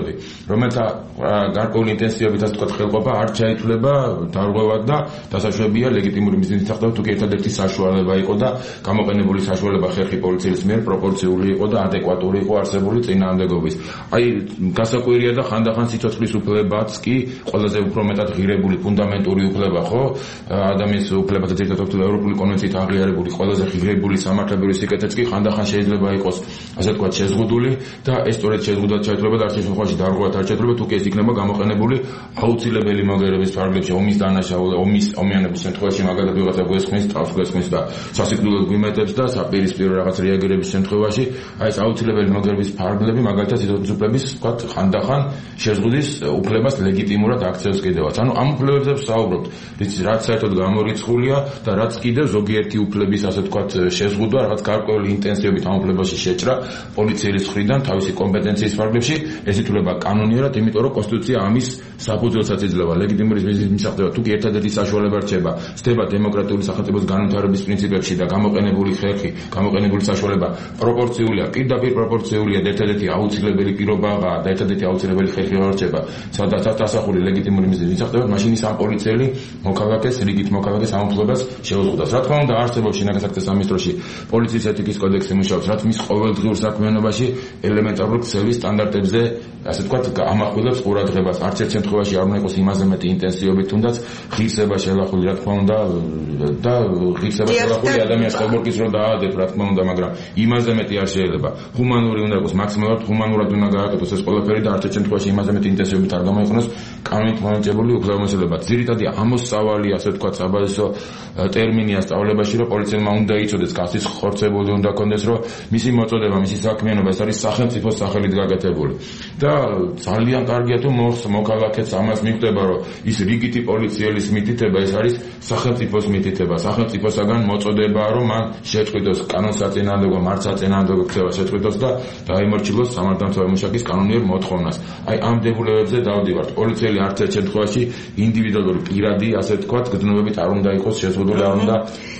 რომელთა გარკვეული ინტენსივობით ასე ვთქვათ ხელყოფა არ ჩაითვლება დარღვევად და დასაშვებია ლეგიტიმური მიზნით სახელმწიფო თუ ერთადერთი საშუალება იყო და გამოყენებული საშუალება ხერხი პოლიციის მიერ პროპორციული იყო და ადეკვატური იყო არსებული წინააღმდეგობის. აი გასაკვირია და ხანდახან სიცოცხლის უფლებაც კი ყველაზე უფრო მეტად ღირებული ფუნდამენტური უფლება ხო? ადამიანის უფლებათა ძირითადად ევროპული კონვენციით აღიარებული ყველაზე ღირებული სამართლებრივი სიკეთეც კი ხანდახან შეიძლება იყოს ასე ვთქვათ შეზღუდული და ეს სწორედ შეზღუდვა ჩაითვლება და არც ერთ შემთხვევაში დარღვევად არ ჩაითვლება თუ კი ეს იქნება გამოყენებული აუცილებელი მოგერების ფარგლებში ომის დანაშაული ომიანობის შემთხვევაში მაგალითად ვიღაცა გვესხმის თავს გვესხმის და სასიკვდილოდ გვიმეტებს და საპირისპირო რაღაც რეაგირების შემთხვევაში აი ეს აუცილებელი მოგერების ფარგლები მაგალითად სიცოცხლის უფლების ვთქვათ ხანდახან შეზღუდის უფლებას ლეგიტიმურად აქცევს კიდევაც. ანუ ამ უფლებებზე ვსაუბრობთ, რაც საერთოდ გამორიცხულია და რაც კიდევ ზოგიერთი უფლების ასე ვთქვათ შეზღუდვა რაღაც გარკვეული ინტენსივობით ამ უფლებაში შეჭრა პოლიციის მხრიდან თავისი კომპეტენციის ფარგლებში ეს ითვლება კანონიერად, იმიტომ რომ კონსტიტუცია ამის საფუძველსაც იძლევა ლეგიტიმური მიზნის მისაღწევად თუ კი ერთადერთი საშუალება რჩება ხდება დემოკრატიული სახელმწიფოს განვითარების პრინციპებში და გამოყენებული ხერხი, გამოყენებული საშუალება პროპორციულია, პირდაპირ პროპორციულია და ერთადერთი აუცილებელი პირობაა და ერთადერთი აუცილებელი ხერხი რჩება სადაც დასახული ლეგიტიმური მიზნის მისაღწევად მაშინ ის ამ პოლიციელი მოქალაქეს რიგით მოქალაქეს ამ უფლებას შეუზღუდავს. რა თქმა უნდა არსებობს შინაგან საქმეთა სამინისტროში პოლიციის ეთიკის კოდექსი მუშაობს, რაც მის ყოველდღიურ საქმიანობაში ელემენტარულ ქცევის სტანდარტებზე ასე ვთქვათ ამახვილებს ყურადღებას. არც ერთ შემთხვევაში არ უნდა იყოს იმაზე მეტი ინტენსივობით თუნდაც ღირსება შელახული რა თქმა უნდა და ღირსება შელახული ადამიანის ხელმორკის რო დაადებ რა თქმა უნდა, მაგრამ იმაზე მეტი არ შეიძლება. ჰუმანური უნდა იყოს, მაქსიმალურად ჰუმანურად უნდა გააკეთოს ეს ყველაფერი და არც ერთ შემთხვევაში იმაზე მეტი ინტენსივობით არ გამოიყენოს კანონით მონიჭებული უფლებამოსილება. ძირითადი ამოსავალი ასე ვთქვათ საბაზისო ტერმინია სწავლებაში, რომ პოლიციელმა უნდა იცოდეს, გასის ხორცებული უნდა ქონდეს, რომ მისი მოწოდება, მისი საქმიანობა ეს არის სახელმწიფოს სახელით გაკეთებული. და ძალიან კარგია თუ მოქალაქეც ამას მიხვდება, რომ ის რიგითი პოლიციელის მითითება ეს არის სახელმწიფოს მითითება, სახელმწიფოსაგან მოწოდება, რომ მან შეწყვიტოს კანონსაწინააღმდეგო, მართლსაწინააღმდეგო ქცევა შეწყვიტოს და დაემორჩილოს სამართალმცავი მუშაკის კანონიერ მოთხოვნას. აი ამ დებულებებზე დავდივართ. პოლიციელი არც ერთ შემთხვევაში ინდივიდუალური პირადი, ასე ვთქვათ, გრძნობებით არ უნდა იყოს შეზღუდული, არ უნდა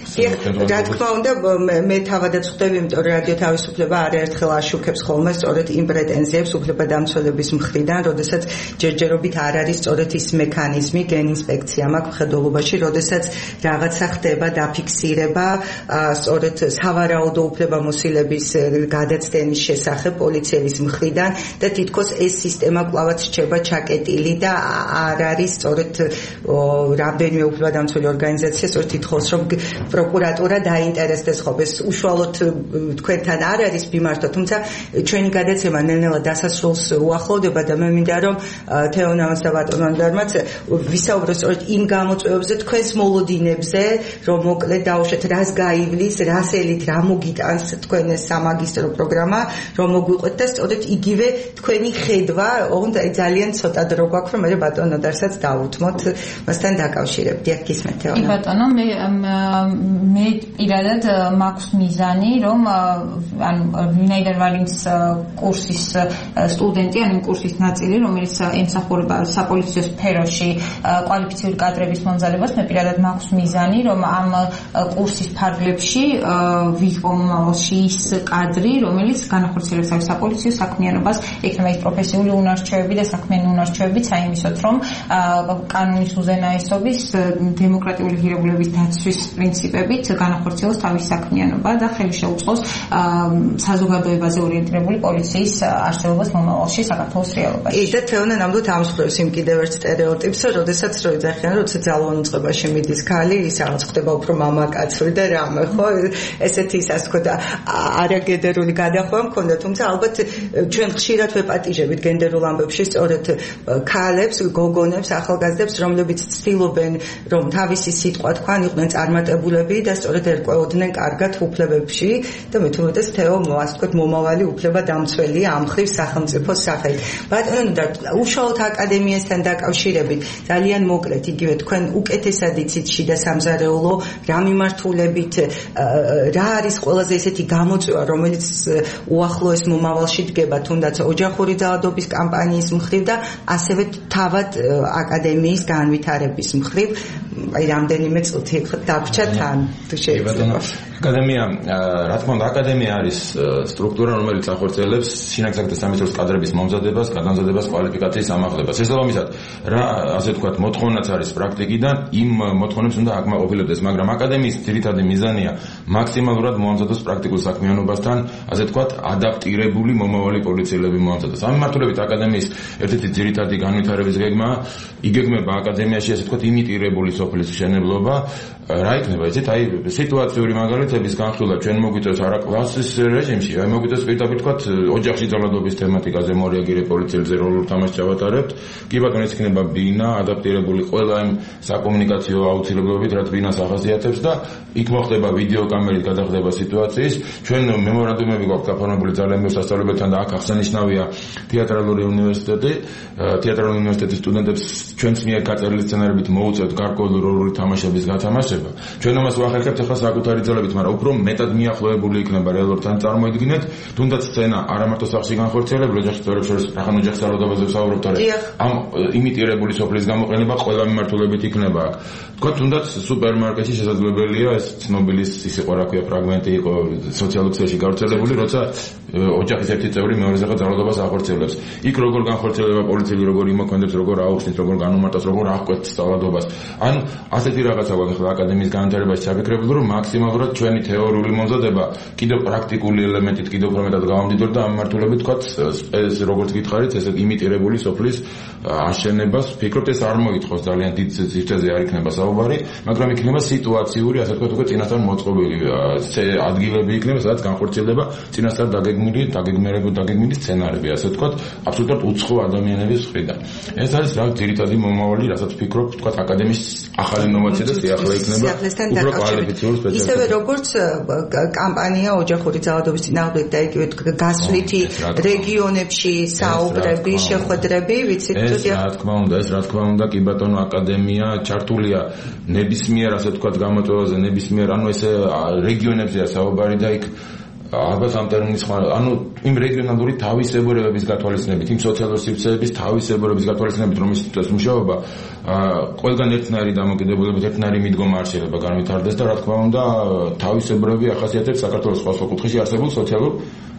რა თქმა უნდა მე თავადაც ხვდები, იმიტომ რომ რადიო თავისუფლება არაერთხელ აშუქებს ხოლმე სწორედ იმ პრეტენზიებს უფლებადამცველების მხრიდან, როდესაც ჯერჯერობით არ არის სწორედ ის მექანიზმი, გენ ინსპექცია მაქვს მხედველობაში, როდესაც რაღაცა ხდება დაფიქსირება სწორედ სავარაუდო უფლებამოსილების გადაცდენის შესახებ პოლიციელის მხრიდან და თითქოს ეს სისტემა კვლავაც რჩება ჩაკეტილი და არ არის სწორედ რამდენიმე უფლებადამცველი ორგანიზაცია სწორედ თითქოს რომ პროკურატურა დაინტერესდეს ხობეს უშუალოდ თქვენთან არ არის მიმართვა, თუმცა ჩვენი გადაცემა ნელ-ნელა დასასრულს უახლოვდება და მე მინდა რომ თეონამაც და ბატონამდარმაც ვისაუბროთ სწორედ იმ გამოწვევებზე, თქვენს მოლოდინებზე, რომ მოკლედ დაუშვათ რას გაივლის, რას ელით, რა მოგიტანს თქვენ ეს სამაგისტრო პროგრამა, რომ მოგვიყვეთ და სწორედ იგივე თქვენი ხედვა, ოღონდ ძალიან ცოტა დრო გვაქვს, რომ მე ბატონოდარსაც დავუთმოთ მასთან დაკავშირებით. დიახ, გისმენთ თეონა. კი ბატონო, მე პირადად მაქვს მიზანი, რომ ანუ ვინაიდან ვარ იმ კურსის სტუდენტი, ანუ იმ კურსის ნაწილი, რომელიც ემსახურება საპოლიციო სფეროში კვალიფიციური კადრების მომზადებას, მე პირადად მაქვს მიზანი, რომ ამ კურსის ფარგლებში ვიყო მომავალში ის კადრი, რომელიც განახორციელებს თავის საპოლიციო საქმიანობას, იქნება ის პროფესიული უნარჩვევები და საქმიანი უნარჩვევები, საიმისოთ, რომ კანონის უზენაესობის, დემოკრატიული ღირებულების დაცვის პრინციპებით განახორციელოს თავის საქმიანობა და ხელი შეუწყოს საზოგადოებაზე ორიენტირებული პოლიციის არსებობას მომავალში საქართველოს რეალობაში. კი და თეონა ნამდვილად ამსხვრევს იმ კიდევ ერთ სტერეოტიპს, როდესაც რო იძახიან, როცა ძალოვან უწყებაში მიდის ქალი, ის რაღაც ხდება უფრო მამაკაცური და რამე, ხო? ესეთი ის ასე ვთქვათ, არაგენდერული გადახვევა მქონდა, თუმცა ალბათ ჩვენ ხშირად ვეპატიჟებით გენდერულ ამბებში სწორედ ქალებს, გოგონებს, ახალგაზრდებს, რომლებიც ცდილობენ, რომ თავისი სიტყვა თქვან იყვნენ წარმატებულები და სწორედ ერკვეოდნენ კარგად უფლებებში და მე თვითონაც თეო ასე ვთქვათ მომავალი უფლება დამცველია ამ ხრივ სახელმწიფოს სახელით. ბატონო და უშუალოდ აკადემიასთან დაკავშირებით ძალიან მოკლედ იგივე თქვენ უკეთესად იცით შიდა სამზარეულო რა მიმართულებით რა არის ყველაზე ესეთი გამოწვევა რომელიც უახლოეს მომავალში დგება თუნდაც ოჯახური ძალადობის კამპანიის მხრივ და ასევე თავად აკადემიის განვითარების მხრივ აი რამდენიმე წუთი დაგვჭა თან თუ შეიძლება. აკადემია, რა თქმა უნდა, აკადემია არის სტრუქტურა, რომელიც ახორციელებს შინაგან საქმეთა სამინისტროს კადრების მომზადებას გადამზადებას, კვალიფიკაციის ამაღლებას. შესაბამისად, რა ასე ვთქვათ, მოთხოვნაც არის პრაქტიკიდან, იმ მოთხოვნებს უნდა აკმაყოფილებდეს, მაგრამ აკადემიის ძირითადი მიზანია მაქსიმალურად მოამზადოს პრაქტიკულ საქმიანობასთან, ასე ვთქვათ, ადაპტირებული მომავალი პოლიციელები მოამზადოს. ამ მიმართულებით აკადემიის ერთ-ერთი ძირითადი განვითარების გეგმაა, იგეგმება აკადემიაში, ასე ვთქვათ, იმიტირებული სოფლის მშენებლობა. რა იქნება, იცით, აი სიტუაციური მაგალითების განხილვა ჩვენ მოგვიწევს არა კლასის რეჟიმში, აი მოგვიწევს პირდაპირ ვთქვათ, ოჯახში ძალადობის თემატიკაზე მორეაგირე პოლიციელზე როლურ თამაშს ჩავატარებთ. კი ბატონო, ეს იქნება ბინა, ადაპტირებული ყველა იმ საკომუნიკაციო აუცილებლობით, რაც ბინას ახასიათებს და იქ მოხდება ვიდეოკამერით გადახდება სიტუაციის. ჩვენ მემორანდუმები გვაქვს გაფორმებული ძალიან ბევრ სასწავლებელთან და აქ აღსანიშნავია თეატრალური უნივერსიტეტი. თეატრალური უნივერსიტეტის სტუდენტებს ჩვენს მიერ გაწერილი სცენარებით მოუწევთ გარკვეული როლური თამაშების გათამაშება. ჩვენ ამას ვახერხებთ ახლა საკუთარი ძალებით, მაგრამ უფრო მეტად მიახლოებული იქნება რეალურთან წარმოიდგინეთ, თუნდაც სცენა არა მარტო სახში განხორციელებული, ოჯახის წევრებს შორის რახან ოჯახის ძალადობაზე ვსაუბრობთ, ამ იმიტირებული სოფლის გამოყენება ყველა მიმართულებით იქნება აქ. თქვა თუნდაც სუპერმარკეტში შესაძლებელია ეს ცნობილის ის იყო რა ქვია ფრაგმენტი იყო სოციალურ ქსელში გავრცელებული, როცა ოჯახის ერთი წევრი მეორეს ახალ ძალადობას ახორციელებს. იქ როგორ განხორციელება პოლიციელი, როგორ იმოქმედებს, როგორ აუხსნის, როგორ განუმარტავს, როგორ აღკვეთს ძალადობას. ანუ ასეთი რაღაცა გვაქვს ახლა აკადემიის განვითარებაში ჩაფიქრებული, რომ მაქსიმალურად ჩვენი თეორიული მომზადება კიდევ პრაქტიკული ელემენტით კიდევ უფრო მეტად გავამდიდრდა ამ მიმართულებით, თქვა ეს როგორც გითხარით, ესე იმიტირებული სოფლის აშენებას. ვფიქრობთ ეს არ მოითხოვს ძალიან დიდ ციფრებზე არ იქნება საუბარი, მაგრამ იქნება სიტუაციური, ასე ვთქვათ, უკვე წინასწარ მოწყობილი ადგილები იქნება, სადაც განხორციელდება წინასწარ დაგეგმილი სცენარები, ასე ვთქვათ, აბსოლუტურად უცხო ადამიანების მხრიდან. ეს არის რა ძირითადი მომავალი, რასაც ვფიქრობ, ვთქვათ, აკადემიის ახალი ინოვაცია და სიახლე იქნება უფრო კვალიფიციური სპეციალისტები. ისევე როგორც კამპანია ოჯახური ძალადობის წინააღმდეგ და იგივე გასვლითი რეგიონებში საუბრები, შეხვედრები, ვიცით თუ რა თქმა უნდა, კი ბატონო, აკადემია ჩართულია ნებისმიერ, ასე ვთქვათ, გამოწვევაზე, ნებისმიერ, ანუ ეს რეგიონებზეა საუბარი და იქ ალბათ ამ ტერმინის ანუ იმ რეგიონალური თავისებურებების გათვალისწინებით, იმ სოციალური სივრცეების თავისებურების გათვალისწინებით, რომელშიც მუშაობა ყველგან ერთნაირი დამოკიდებულებით, ერთნაირი მიდგომა არ შეიძლება განვითარდეს და რა თქმა უნდა, თავისებურები ახასიათებს საქართველოს სხვა კუთხეში არსებულ სოციალურ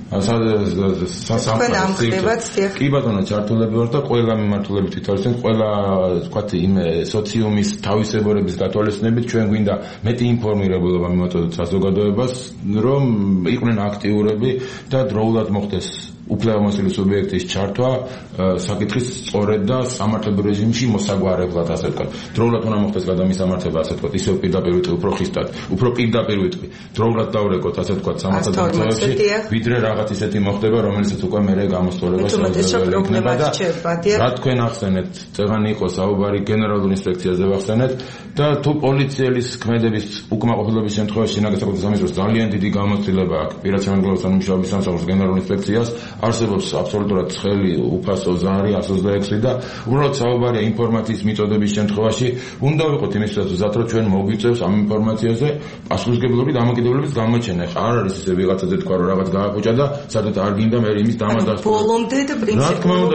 კი ბატონო, ჩართულები ვარ და ყველა მიმართულებით ვითვალისწინებთ, ყველა ვთქვათ იმ სოციუმის თავისებურების გათვალისწინებით ჩვენ გვინდა მეტი ინფორმირებულობა მივაწოდოთ საზოგადოებას, რომ იყვნენ აქტიურები და დროულად მოხდეს უფლებამოსილი სუბიექტის ჩართვა საკითხის სწორედ და სამართლებრივ რეჟიმში მოსაგვარებლად, ასე ვთქვათ. დროულად უნდა მოხდეს გადამისამართება, ასე ვთქვათ, ისევ პირდაპირ ვიტყვი, უფრო ხისტად, უფრო პირდაპირ ვიტყვი. დროულად დავრეკოთ, ასე ვთქვათ, სამართლებრივში, ვიდრე რაღაც ისეთი მოხდება, რომელსაც უკვე მერე გამოსწორება შეგვიძლია და რა თქვენ ახსენეთ, წეგანი იყო საუბარი გენერალურ ინსპექციაზე ვახსენეთ და თუ პოლიციელის ქმედების უკმაყოფილების შემთხვევაში შინაგან საქმეთა სამინისტროს ძალიან დიდი გამოცდილება აქვს პირადსამართლებასთან მუშაობის სამსახურს გენერალურ ინსპექციას არსებობს აბსოლუტურად ცხელი უფასო ზარი 126 და უბრალოდ საუბარია ინფორმაციის მიწოდების შემთხვევაში უნდა ვიყოთ იმისათვის უზად რომ ჩვენ მოგვიწევს ამ ინფორმაციაზე პასუხისმგებლობის დამოკიდებულების გამოჩენა. არ არის ისე ვიღაცაზე თქვა რომ რაღაც გააყუჭა და სადაც არ გინდა მე იმის დამადასტურება. ბოლომდე და პრინციპულად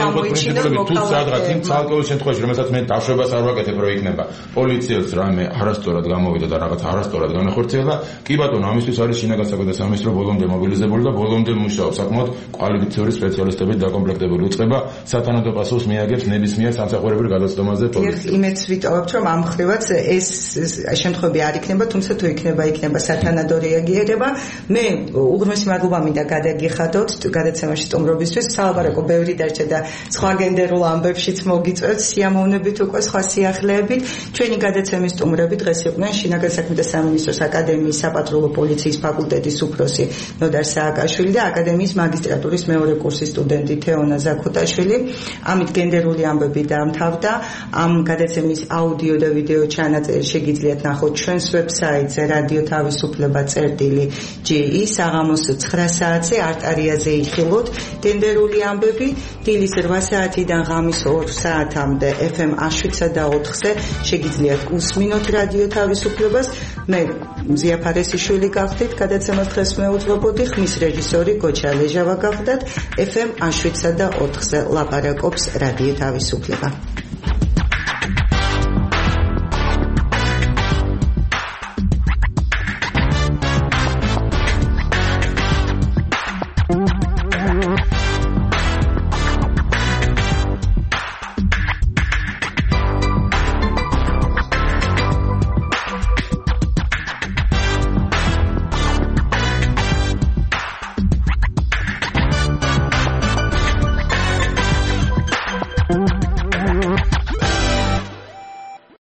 თუ სადღაც იმ ცალკეულ შემთხვევაში რომელსაც მე დაშვებას არ ვაკეთებ რომ იქნება პოლიციელს რამე არასწორად გამოვიდა და რაღაც არასწორად განახორციელა, კი ბატონო, ამისთვის არის შინაგან საქმეთა სამინისტრო ბოლომდე მობილიზებული და ბოლომდე მუშაობს საკმაოდ კვალიფიციური სპეციალისტებით დაკომპლექტებული. უწყება სათანადო პასუხს მიაგებს ნებისმიერ სამსახურებრივ გადაცდომაზე პოლიციას. იმედს ვიტოვებთ რომ ამ ხრივაც ეს შემთხვევები არ იქნება, თუმცა თუ იქნება სათანადო რეაგირება. მე უღრმესი მადლობა მინდა გადაგიხადოთ გადაცემაში სტუმრობისთვის. სალაბარაკო ბევრი დარჩა და სხვა გენდერულ ამბებშიც მოგიწევთ სიამოვნებით უკვე სხვა სიახლეებით. ჩვენი გადაცემის სტუმრები დღეს იყვნენ შინაგან საქმეთა სამინისტროს აკადემიის საპატრულო პოლიციის ფაკულტეტის უფროსი ნოდარ სააკაშვილი და აკადემიის მაგისტრატურის მეორე კურსის სტუდენტი თეონა ზაქუთაშვილი. ამით გენდერული ამბები დაამთავრდა. ამ გადაცემის აუდიო და ვიდეო ჩანაწერი შეგიძლიათ ნახოთ ჩვენს ვებსაიტზე რადიო თავისუფლება წერტილი.ge საღამოს 9 საათზე არტარიაზე იხილოთ გენდერული ამბები. დილის 8 საათიდან ღამის 2 საათამდე FM 107.4-ზე შეგიძლიათ უსმინოთ რადიო თავისუფლებას. მე მზია ფარესიშვილი გახდით, გადაცემას დღეს მეუძღვებოდი, ხმის რეჟისორი გოჩა ლეჟავა გახდათ. FM 107.4-ზე ლაპარაკობს რადიო თავისუფლება.